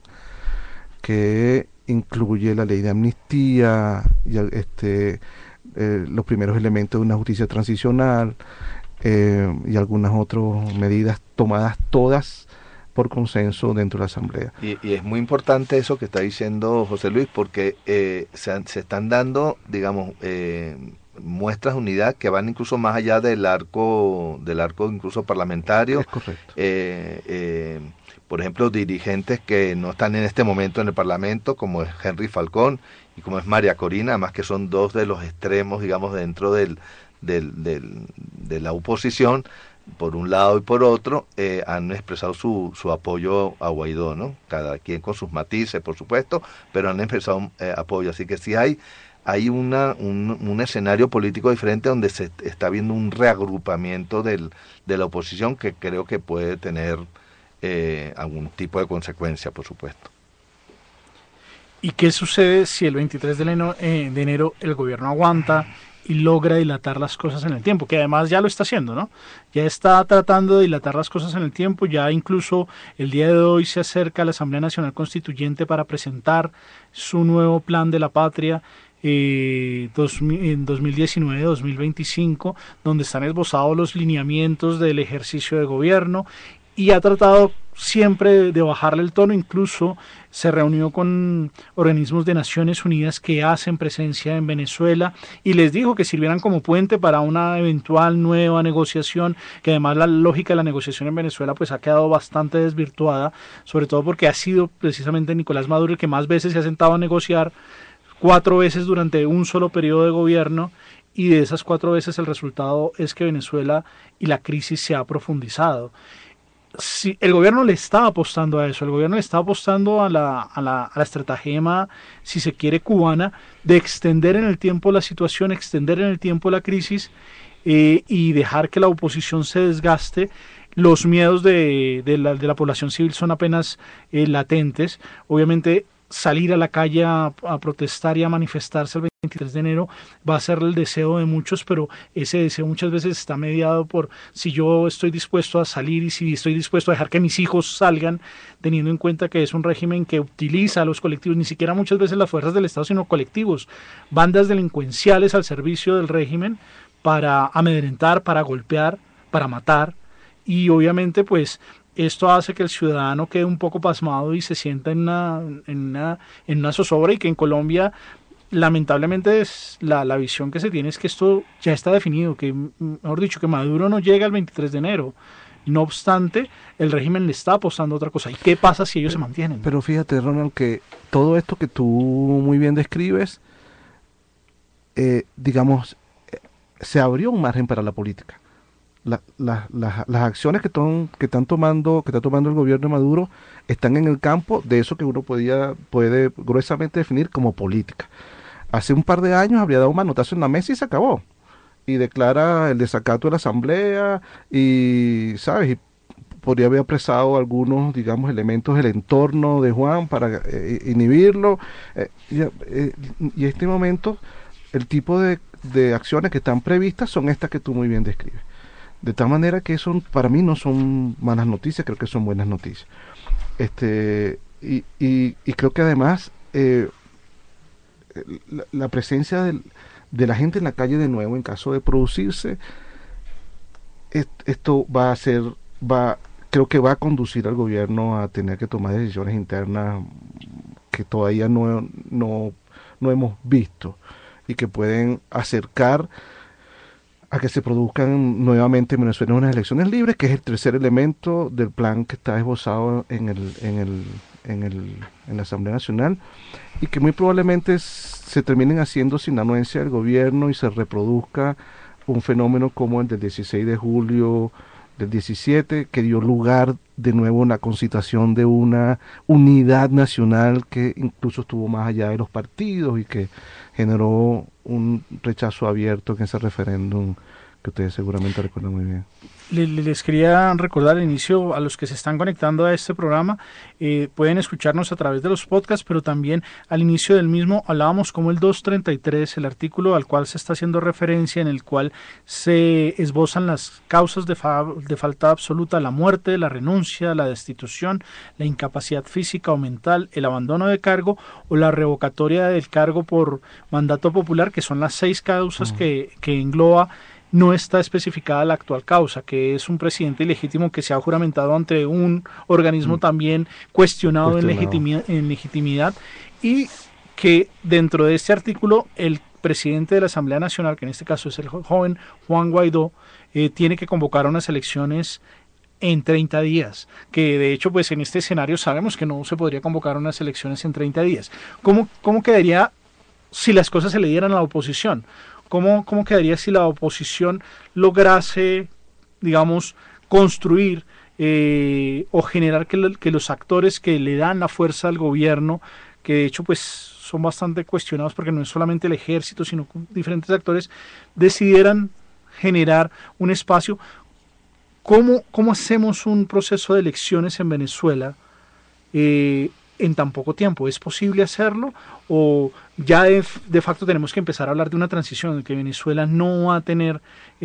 que incluye la ley de amnistía y este, eh, los primeros elementos de una justicia transicional eh, y algunas otras medidas tomadas todas por consenso dentro de la Asamblea. Y, y es muy importante eso que está diciendo José Luis, porque eh, se, se están dando, digamos, eh, muestras de unidad que van incluso más allá del arco, del arco incluso parlamentario. Es correcto. Eh, eh, por ejemplo, dirigentes que no están en este momento en el Parlamento, como es Henry Falcón y como es María Corina, además que son dos de los extremos, digamos, dentro del, del, del, de la oposición, por un lado y por otro, eh, han expresado su, su apoyo a Guaidó, ¿no? Cada quien con sus matices, por supuesto, pero han expresado eh, apoyo. Así que sí hay, hay una, un, un escenario político diferente donde se está viendo un reagrupamiento del, de la oposición que creo que puede tener eh, algún tipo de consecuencia, por supuesto. ¿Y qué sucede si el veintitrés de enero, eh, de enero el gobierno aguanta y logra dilatar las cosas en el tiempo? Que además ya lo está haciendo, ¿no? Ya está tratando de dilatar las cosas en el tiempo, ya incluso el día de hoy se acerca a la Asamblea Nacional Constituyente para presentar su nuevo plan de la patria eh, dos, en dos mil diecinueve a dos mil veinticinco, donde están esbozados los lineamientos del ejercicio de gobierno, y ha tratado siempre de bajarle el tono. Incluso se reunió con organismos de Naciones Unidas que hacen presencia en Venezuela y les dijo que sirvieran como puente para una eventual nueva negociación, que además la lógica de la negociación en Venezuela pues ha quedado bastante desvirtuada, sobre todo porque ha sido precisamente Nicolás Maduro el que más veces se ha sentado a negociar, cuatro veces durante un solo periodo de gobierno, y de esas cuatro veces el resultado es que Venezuela y la crisis se ha profundizado. sí, el gobierno le está apostando a eso, el gobierno le está apostando a la, a la, a la estratagema, si se quiere, cubana, de extender en el tiempo la situación, extender en el tiempo la crisis eh, y dejar que la oposición se desgaste. Los miedos de, de, la, de la población civil son apenas eh, latentes. Obviamente, salir a la calle a, a protestar y a manifestarse el veintitrés de enero va a ser el deseo de muchos, pero ese deseo muchas veces está mediado por si yo estoy dispuesto a salir y si estoy dispuesto a dejar que mis hijos salgan, teniendo en cuenta que es un régimen que utiliza a los colectivos, ni siquiera muchas veces las fuerzas del Estado, sino colectivos, bandas delincuenciales al servicio del régimen para amedrentar, para golpear, para matar, y obviamente pues esto hace que el ciudadano quede un poco pasmado y se sienta en una, en una, en una zozobra, y que en Colombia lamentablemente es la, la visión que se tiene es que esto ya está definido, que mejor dicho, que Maduro no llega el veintitrés de enero. No obstante, el régimen le está apostando a otra cosa. ¿Y qué pasa si ellos se mantienen? Pero fíjate, Ronald, que todo esto que tú muy bien describes, eh, digamos, eh, se abrió un margen para la política. La, la, la, las acciones que, ton, que están tomando que está tomando el gobierno de Maduro están en el campo de eso que uno podía puede gruesamente definir como política. Hace un par de años habría dado un manotazo en la mesa y se acabó, y declara el desacato de la asamblea y sabes y podría haber apresado algunos, digamos, elementos del entorno de Juan para eh, inhibirlo, eh, y, eh, y en este momento el tipo de, de acciones que están previstas son estas que tú muy bien describes. De tal manera que eso para mí no son malas noticias, creo que son buenas noticias. Este y, y, y creo que además eh, la, la presencia del, de la gente en la calle de nuevo, en caso de producirse, est, esto va a ser, va, creo que va a conducir al gobierno a tener que tomar decisiones internas que todavía no, no, no hemos visto, y que pueden acercar a que se produzcan nuevamente en Venezuela unas elecciones libres, que es el tercer elemento del plan que está esbozado en el, en el, en el, en la Asamblea Nacional, y que muy probablemente se terminen haciendo sin anuencia del gobierno y se reproduzca un fenómeno como el del dieciséis de julio del diecisiete, que dio lugar de nuevo a la concitación de una unidad nacional que incluso estuvo más allá de los partidos y que generó un rechazo abierto en ese referéndum que ustedes seguramente recuerdan muy bien. Les quería recordar al inicio, a los que se están conectando a este programa, eh, pueden escucharnos a través de los podcasts, pero también al inicio del mismo hablábamos como el doscientos treinta y tres, el artículo al cual se está haciendo referencia, en el cual se esbozan las causas de, fa de falta absoluta: la muerte, la renuncia, la destitución, la incapacidad física o mental, el abandono de cargo o la revocatoria del cargo por mandato popular, que son las seis causas uh-huh. que, que engloba. No está especificada la actual causa, que es un presidente ilegítimo que se ha juramentado ante un organismo mm. también cuestionado, cuestionado. En, legitimidad, en legitimidad, y que dentro de este artículo el presidente de la Asamblea Nacional, que en este caso es el joven Juan Guaidó, eh, tiene que convocar unas elecciones en treinta días, que de hecho pues en este escenario sabemos que no se podría convocar unas elecciones en treinta días. ¿Cómo, cómo quedaría si las cosas se le dieran a la oposición? ¿Cómo, ¿Cómo quedaría si la oposición lograse, digamos, construir eh, o generar que, lo, que los actores que le dan la fuerza al gobierno, que de hecho pues son bastante cuestionados porque no es solamente el ejército, sino diferentes actores, decidieran generar un espacio? ¿Cómo, cómo hacemos un proceso de elecciones en Venezuela eh, en tan poco tiempo? ¿Es posible hacerlo? ¿O ya de, de facto tenemos que empezar a hablar de una transición, de que Venezuela no va a tener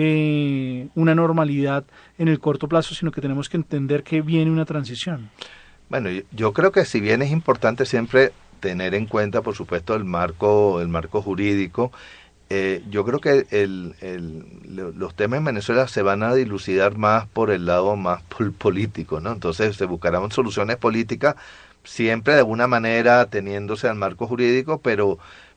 eh, una normalidad en el corto plazo, sino que tenemos que entender que viene una transición? Bueno, yo creo que si bien es importante siempre tener en cuenta, por supuesto, el marco, el marco jurídico, eh, yo creo que el, el, los temas en Venezuela se van a dilucidar más por el lado más político, ¿no? Entonces se buscarán soluciones políticas, siempre de alguna manera teniéndose al marco jurídico, pero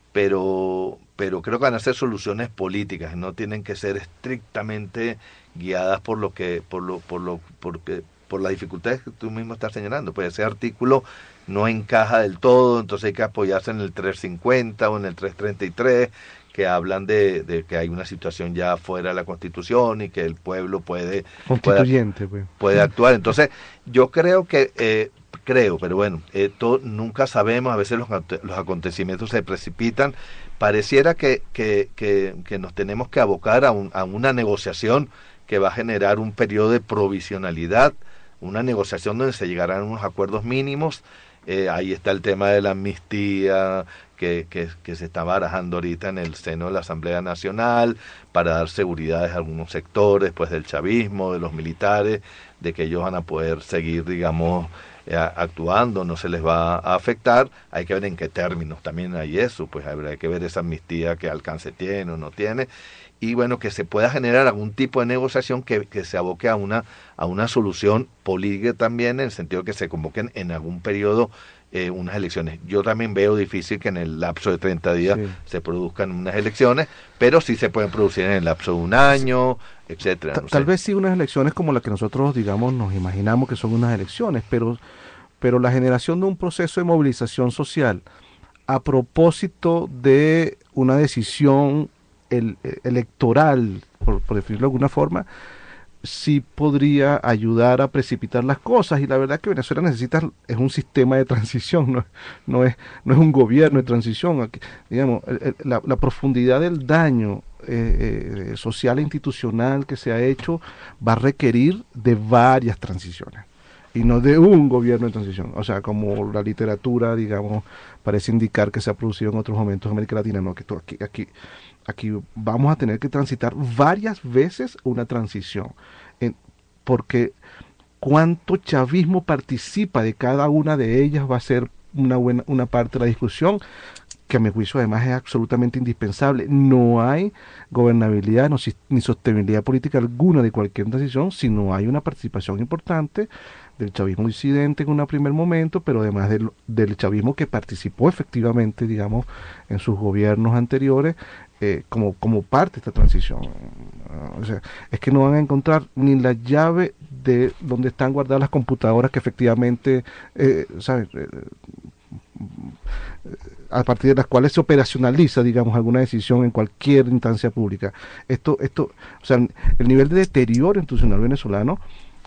pero pero creo que van a ser soluciones políticas, no tienen que ser estrictamente guiadas por lo que por lo por lo porque por las dificultades que tú mismo estás señalando. Pues ese artículo no encaja del todo, entonces hay que apoyarse en el trescientos cincuenta o en el trescientos treinta y tres, que hablan de, de que hay una situación ya fuera de la Constitución y que el pueblo puede, Constituyente, puede, pues. puede actuar. Entonces, yo creo que, eh, creo, pero bueno, esto nunca sabemos, a veces los, los acontecimientos se precipitan. Pareciera que, que, que, que nos tenemos que abocar a, un, a una negociación que va a generar un periodo de provisionalidad, una negociación donde se llegarán a unos acuerdos mínimos. Eh, ahí está el tema de la amnistía que, que, que se está barajando ahorita en el seno de la Asamblea Nacional para dar seguridades a algunos sectores, pues del chavismo, de los militares, de que ellos van a poder seguir, digamos, eh, actuando, no se les va a afectar. Hay que ver en qué términos también hay eso, pues habrá que ver esa amnistía qué alcance tiene o no tiene. Y bueno, que se pueda generar algún tipo de negociación que, que se aboque a una a una solución política también, en el sentido de que se convoquen en algún periodo eh, unas elecciones. Yo también veo difícil que en el lapso de treinta días sí. se produzcan unas elecciones, pero sí se pueden producir en el lapso de un año, etcétera. Ta- no tal sé. vez sí unas elecciones como las que nosotros, digamos, nos imaginamos que son unas elecciones, pero, pero la generación de un proceso de movilización social a propósito de una decisión el, electoral, por, por definirlo de alguna forma, sí podría ayudar a precipitar las cosas. Y la verdad que Venezuela necesita es un sistema de transición, no, no es no es un gobierno de transición. Aquí, digamos, el, el, la, la profundidad del daño eh, eh, social e institucional que se ha hecho va a requerir de varias transiciones y no de un gobierno de transición. O sea, como la literatura, digamos, parece indicar que se ha producido en otros momentos de América Latina, no, que esto aquí aquí Aquí vamos a tener que transitar varias veces una transición, en, porque cuánto chavismo participa de cada una de ellas va a ser una buena una parte de la discusión, que a mi juicio además es absolutamente indispensable. No hay gobernabilidad no, ni sostenibilidad política alguna de cualquier transición si no hay una participación importante del chavismo disidente en un primer momento, pero además del, del chavismo que participó efectivamente, digamos, en sus gobiernos anteriores, eh, como, como parte de esta transición. Uh, o sea, es que no van a encontrar ni la llave de donde están guardadas las computadoras que efectivamente, eh, ¿sabes? Eh, a partir de las cuales se operacionaliza, digamos, alguna decisión en cualquier instancia pública. Esto, esto, o sea, el nivel de deterioro institucional venezolano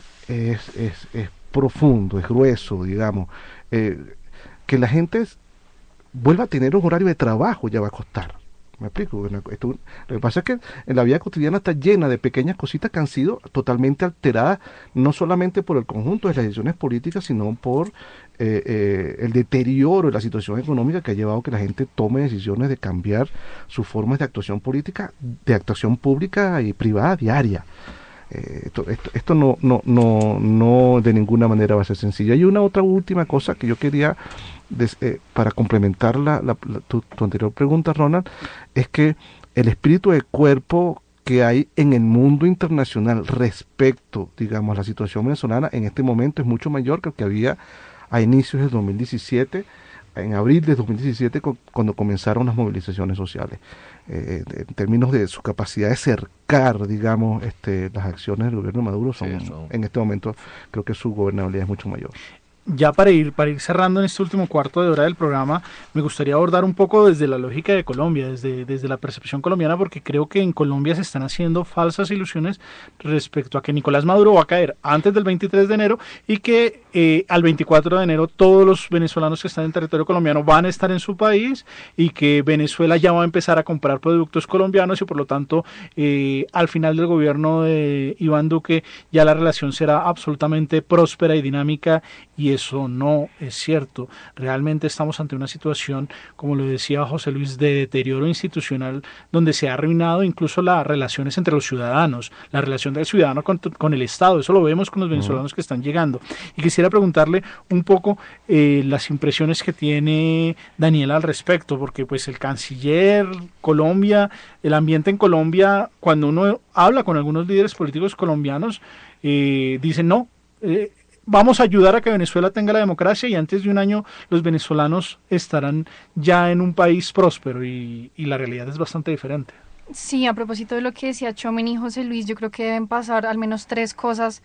es, es, es profundo, es grueso, digamos. Eh, que la gente vuelva a tener un horario de trabajo ya va a costar. ¿Me explico? Esto, lo que pasa es que en la vida cotidiana está llena de pequeñas cositas que han sido totalmente alteradas, no solamente por el conjunto de las decisiones políticas, sino por eh, eh, el deterioro de la situación económica que ha llevado a que la gente tome decisiones de cambiar sus formas de actuación política, de actuación pública y privada diaria. Eh, esto, esto, esto no, no, no, no de ninguna manera va a ser sencillo. Hay una otra última cosa que yo quería Des, eh, para complementar la, la, la, tu, tu anterior pregunta, Ronald, es que el espíritu de cuerpo que hay en el mundo internacional respecto, digamos, a la situación venezolana en este momento es mucho mayor que el que había a inicios del dos mil diecisiete, en abril de dos mil diecisiete, con, cuando comenzaron las movilizaciones sociales, eh, en términos de su capacidad de cercar, digamos, este, las acciones del gobierno de Maduro, son, sí, son... en este momento creo que su gobernabilidad es mucho mayor. Ya para ir, para ir cerrando en este último cuarto de hora del programa, me gustaría abordar un poco desde la lógica de Colombia, desde, desde la percepción colombiana, porque creo que en Colombia se están haciendo falsas ilusiones respecto a que Nicolás Maduro va a caer antes del veintitrés de enero y que eh, al veinticuatro de enero todos los venezolanos que están en territorio colombiano van a estar en su país y que Venezuela ya va a empezar a comprar productos colombianos y por lo tanto eh, al final del gobierno de Iván Duque ya la relación será absolutamente próspera y dinámica, y eso no es cierto. Realmente estamos ante una situación, como lo decía José Luis, de deterioro institucional, donde se ha arruinado incluso las relaciones entre los ciudadanos, la relación del ciudadano con, con el Estado. Eso lo vemos con los venezolanos uh-huh. que están llegando. Y quisiera preguntarle un poco eh, las impresiones que tiene Daniela al respecto, porque pues el canciller, Colombia, el ambiente en Colombia, cuando uno habla con algunos líderes políticos colombianos, eh, dicen no, eh, vamos a ayudar a que Venezuela tenga la democracia y antes de un año los venezolanos estarán ya en un país próspero, y, y la realidad es bastante diferente. Sí, a propósito de lo que decía Chomen y José Luis, yo creo que deben pasar al menos tres cosas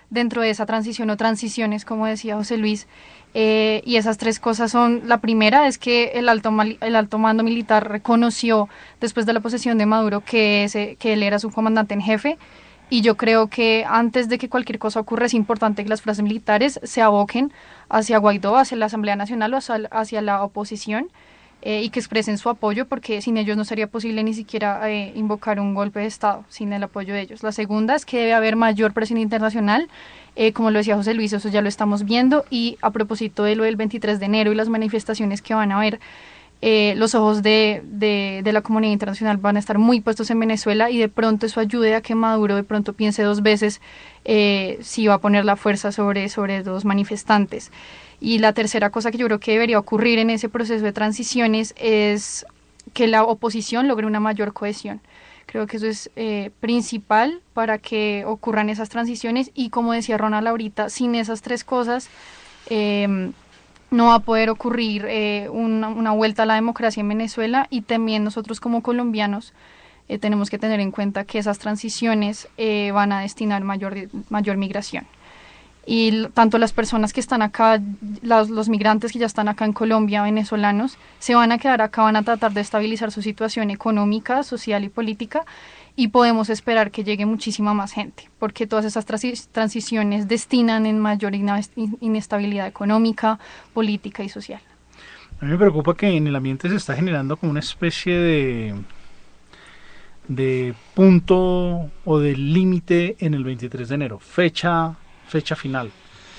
dentro de esa transición o transiciones, como decía José Luis. Eh, y esas tres cosas son, la primera es que el alto, el alto mando militar reconoció después de la posesión de Maduro que, ese, que él era su comandante en jefe, y yo creo que antes de que cualquier cosa ocurra es importante que las fuerzas militares se aboquen hacia Guaidó, hacia la Asamblea Nacional o hacia, hacia la oposición, eh, y que expresen su apoyo, porque sin ellos no sería posible ni siquiera eh, invocar un golpe de Estado, sin el apoyo de ellos. La segunda es que debe haber mayor presión internacional, eh, como lo decía José Luis, eso ya lo estamos viendo, y a propósito de lo del veintitrés de enero y las manifestaciones que van a haber, eh, los ojos de, de, de la comunidad internacional van a estar muy puestos en Venezuela, y de pronto eso ayude a que Maduro de pronto piense dos veces eh, si va a poner la fuerza sobre, sobre los manifestantes. Y la tercera cosa que yo creo que debería ocurrir en ese proceso de transiciones es que la oposición logre una mayor cohesión. Creo que eso es eh, principal para que ocurran esas transiciones, y como decía Ronald ahorita, sin esas tres cosas eh, no va a poder ocurrir eh, una, una vuelta a la democracia en Venezuela, y también nosotros como colombianos eh, tenemos que tener en cuenta que esas transiciones eh, van a destinar mayor, mayor migración. Y tanto las personas que están acá, los, los migrantes que ya están acá en Colombia, venezolanos, se van a quedar acá, van a tratar de estabilizar su situación económica, social y política, y podemos esperar que llegue muchísima más gente, porque todas esas transi- transiciones destinan en mayor inestabilidad económica, política y social. A mí me preocupa que en el ambiente se está generando como una especie de, de punto o de límite en el veintitrés de enero, fecha... fecha final,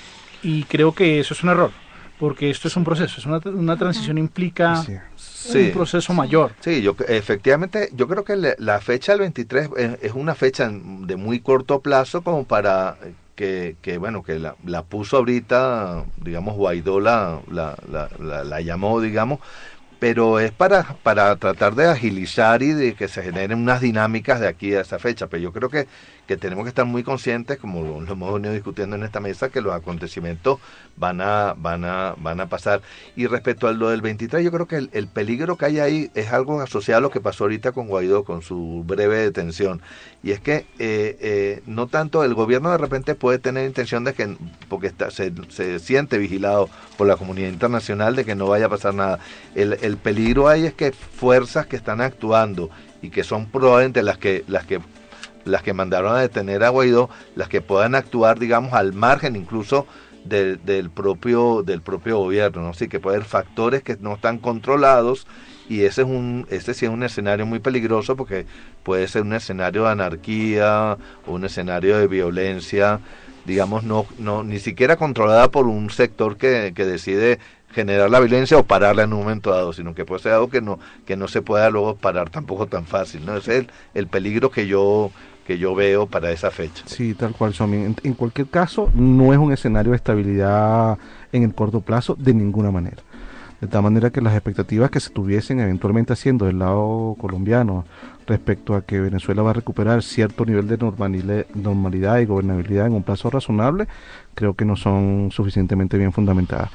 y creo que eso es un error, porque esto es un proceso, es una, una transición implica sí. un sí. proceso mayor. Sí, yo efectivamente, yo creo que le, la fecha del veintitrés es, es una fecha de muy corto plazo, como para que, que bueno, que la, la puso ahorita, digamos, Guaidó la, la, la, la, la llamó, digamos, pero es para, para tratar de agilizar y de que se generen unas dinámicas de aquí a esa fecha. Pero yo creo que, que tenemos que estar muy conscientes, como lo, lo hemos venido discutiendo en esta mesa, que los acontecimientos van a, van a, van a pasar. Y respecto a lo del veintitrés, yo creo que el, el peligro que hay ahí es algo asociado a lo que pasó ahorita con Guaidó, con su breve detención. Y es que eh, eh, no tanto el gobierno de repente puede tener intención de que, porque está, se, se siente vigilado por la comunidad internacional, de que no vaya a pasar nada. El, el peligro ahí es que fuerzas que están actuando y que son probablemente las que las que las que mandaron a detener a Guaidó, las que puedan actuar, digamos, al margen incluso de, del propio del propio gobierno, ¿no? Así que puede haber factores que no están controlados, y ese es un ese sí es un escenario muy peligroso, porque puede ser un escenario de anarquía o un escenario de violencia, digamos, no no ni siquiera controlada por un sector que, que decide generar la violencia o pararla en un momento dado, sino que puede ser algo que no que no se pueda luego parar tampoco tan fácil, ¿no? Ese es el, el peligro que yo que yo veo para esa fecha. Sí, tal cual, Somi. En, en cualquier caso, no es un escenario de estabilidad en el corto plazo de ninguna manera. De tal manera que las expectativas que se estuviesen eventualmente haciendo del lado colombiano respecto a que Venezuela va a recuperar cierto nivel de normalidad, normalidad y gobernabilidad en un plazo razonable, creo que no son suficientemente bien fundamentadas.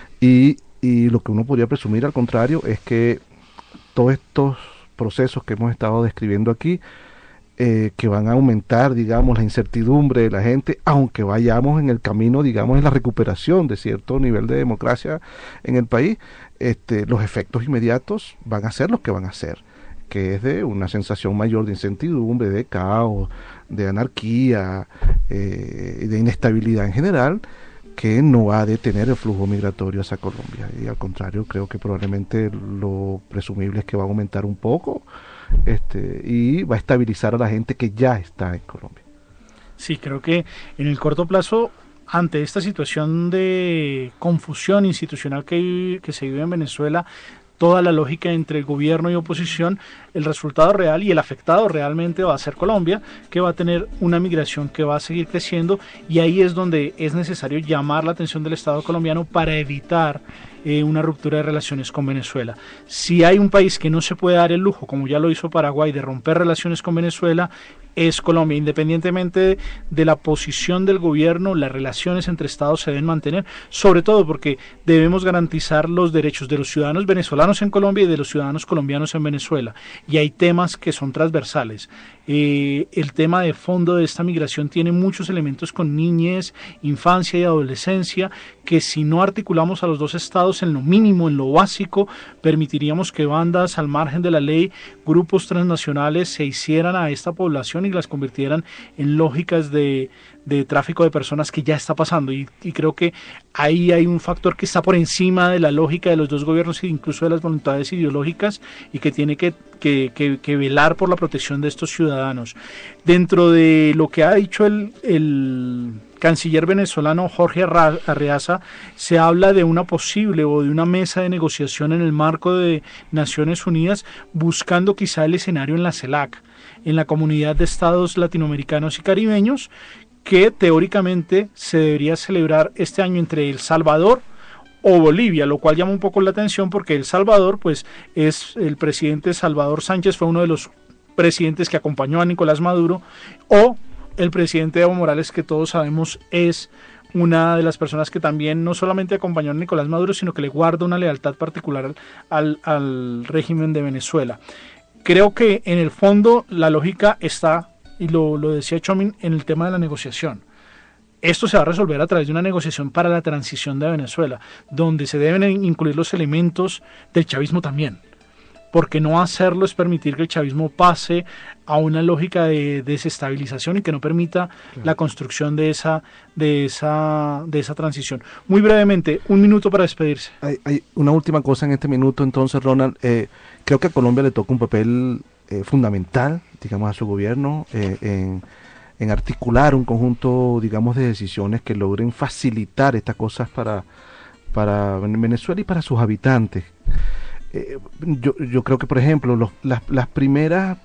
Y, y lo que uno podría presumir, al contrario, es que todos estos procesos que hemos estado describiendo aquí, eh, que van a aumentar, digamos, la incertidumbre de la gente, aunque vayamos en el camino, digamos, en la recuperación de cierto nivel de democracia en el país, este, los efectos inmediatos van a ser los que van a ser, que es de una sensación mayor de incertidumbre, de caos, de anarquía, eh, de inestabilidad en general, que no va a detener el flujo migratorio hacia Colombia. Y al contrario, creo que probablemente lo presumible es que va a aumentar un poco, este, y va a estabilizar a la gente que ya está en Colombia. Sí, creo que en el corto plazo, ante esta situación de confusión institucional que, que se vive en Venezuela, toda la lógica entre el gobierno y oposición, el resultado real y el afectado realmente va a ser Colombia, que va a tener una migración que va a seguir creciendo, y ahí es donde es necesario llamar la atención del Estado colombiano para evitar eh, una ruptura de relaciones con Venezuela. Si hay un país que no se puede dar el lujo, como ya lo hizo Paraguay, de romper relaciones con Venezuela, es Colombia. Independientemente de la posición del gobierno, las relaciones entre estados se deben mantener, sobre todo porque debemos garantizar los derechos de los ciudadanos venezolanos en Colombia y de los ciudadanos colombianos en Venezuela, y hay temas que son transversales. Eh, el tema de fondo de esta migración tiene muchos elementos con niñez, infancia y adolescencia, que si no articulamos a los dos estados en lo mínimo, en lo básico, permitiríamos que bandas al margen de la ley, grupos transnacionales se hicieran a esta población y las convirtieran en lógicas de, de tráfico de personas, que ya está pasando, y, y creo que ahí hay un factor que está por encima de la lógica de los dos gobiernos e incluso de las voluntades ideológicas, y que tiene que, que, que, que velar por la protección de estos ciudadanos. Dentro de lo que ha dicho el, el canciller venezolano Jorge Arreaza, se habla de una posible o de una mesa de negociación en el marco de Naciones Unidas, buscando quizá el escenario en la CELAC, en la Comunidad de Estados Latinoamericanos y Caribeños, que teóricamente se debería celebrar este año entre El Salvador o Bolivia, lo cual llama un poco la atención porque El Salvador, pues, es el presidente Salvador Sánchez, fue uno de los presidentes que acompañó a Nicolás Maduro, o el presidente Evo Morales, que todos sabemos es una de las personas que también no solamente acompañó a Nicolás Maduro, sino que le guarda una lealtad particular al, al régimen de Venezuela. Creo que en el fondo la lógica está, y lo, lo decía Chomin, en el tema de la negociación. Esto se va a resolver a través de una negociación para la transición de Venezuela, donde se deben incluir los elementos del chavismo también, porque no hacerlo es permitir que el chavismo pase a una lógica de desestabilización y que no permita claro. la construcción de esa, de esa, de esa transición. Muy brevemente, un minuto para despedirse. Hay, hay una última cosa en este minuto, entonces, Ronald. Eh, creo que a Colombia le toca un papel eh, fundamental, digamos, a su gobierno, eh, en, en articular un conjunto, digamos, de decisiones que logren facilitar estas cosas para, para Venezuela y para sus habitantes. Eh, yo, yo creo que, por ejemplo, los, las, las primeras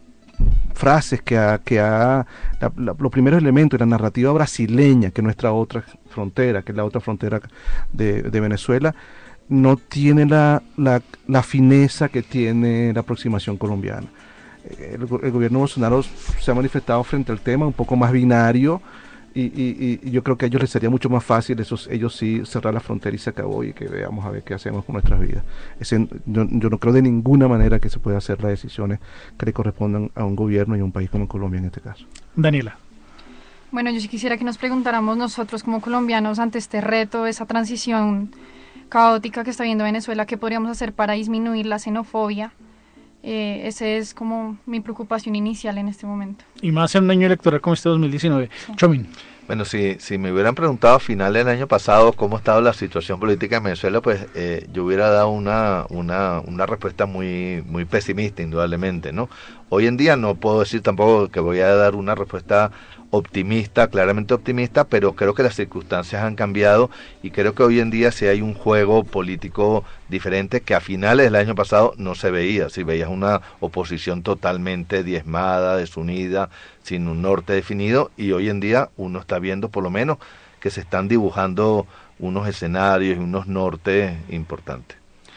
frases que ha, que ha la, la, los primeros elementos de la narrativa brasileña, que es nuestra otra frontera, que es la otra frontera de, de Venezuela, no tiene la, la, la fineza que tiene la aproximación colombiana. El, el gobierno Bolsonaro se ha manifestado frente al tema un poco más binario, y, y, y yo creo que a ellos les sería mucho más fácil, esos, ellos sí, cerrar la frontera y se acabó, y que veamos a ver qué hacemos con nuestras vidas. Ese, yo, yo no creo de ninguna manera que se pueda hacer las decisiones que le correspondan a un gobierno y a un país como Colombia en este caso. Daniela. Bueno, yo sí quisiera que nos preguntáramos nosotros como colombianos ante este reto, esa transición caótica que está viendo Venezuela, ¿qué podríamos hacer para disminuir la xenofobia? Eh, esa es como mi preocupación inicial en este momento. Y más en un año electoral como este dos mil diecinueve. Sí. Chomin. Bueno, si, si me hubieran preguntado a final del año pasado cómo estaba la situación política en Venezuela, pues eh, yo hubiera dado una, una, una respuesta muy, muy pesimista, indudablemente, ¿no? Hoy en día no puedo decir tampoco que voy a dar una respuesta optimista, claramente optimista, pero creo que las circunstancias han cambiado y creo que hoy en día sí hay un juego político diferente que a finales del año pasado no se veía. Si veías una oposición totalmente diezmada, desunida, sin un norte definido, y hoy en día uno está viendo por lo menos que se están dibujando unos escenarios y unos nortes importantes.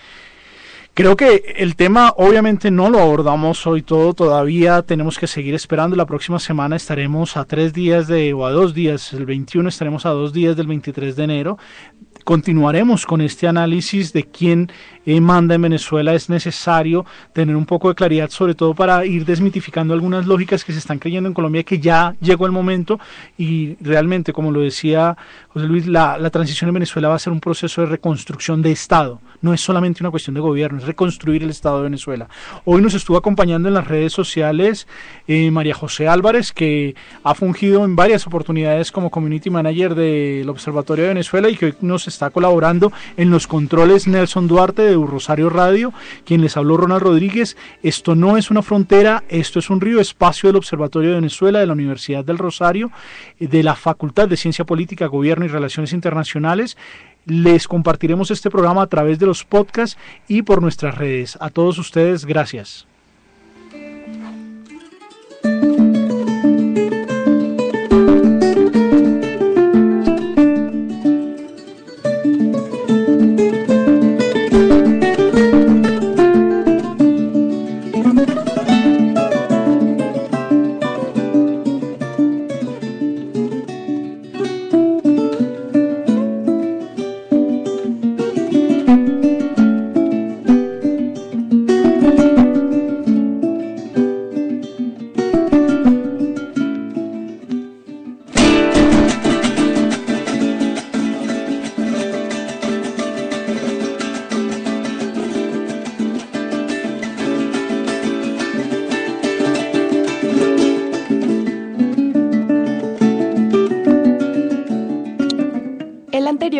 Creo que el tema obviamente no lo abordamos hoy todo, todavía tenemos que seguir esperando. La próxima semana estaremos a tres días de, o a dos días, el veintiuno estaremos a dos días del veintitrés de enero. Continuaremos con este análisis de quién eh, manda en Venezuela. Es necesario tener un poco de claridad, sobre todo para ir desmitificando algunas lógicas que se están creyendo en Colombia, que ya llegó el momento y realmente, como lo decía José Luis, la, la transición en Venezuela va a ser un proceso de reconstrucción de Estado. No es solamente una cuestión de gobierno, es reconstruir el Estado de Venezuela. Hoy nos estuvo acompañando en las redes sociales eh, María José Álvarez, que ha fungido en varias oportunidades como Community Manager del Observatorio de Venezuela y que hoy nos está colaborando en los controles Nelson Duarte de Rosario Radio, quien les habló Ronald Rodríguez. Esto no es una frontera, esto es un río, espacio del Observatorio de Venezuela, de la Universidad del Rosario, de la Facultad de Ciencia Política, Gobierno y Relaciones Internacionales. Les compartiremos este programa a través de los podcasts y por nuestras redes. A todos ustedes, gracias.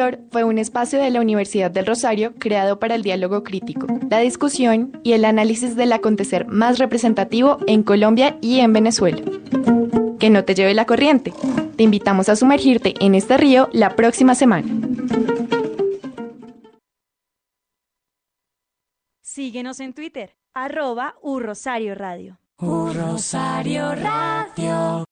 anterior fue un espacio de la Universidad del Rosario creado para el diálogo crítico, la discusión y el análisis del acontecer más representativo en Colombia y en Venezuela. Que no te lleve la corriente. Te invitamos a sumergirte en este río la próxima semana. Síguenos en Twitter, arroba U Rosario Radio. U Rosario Radio.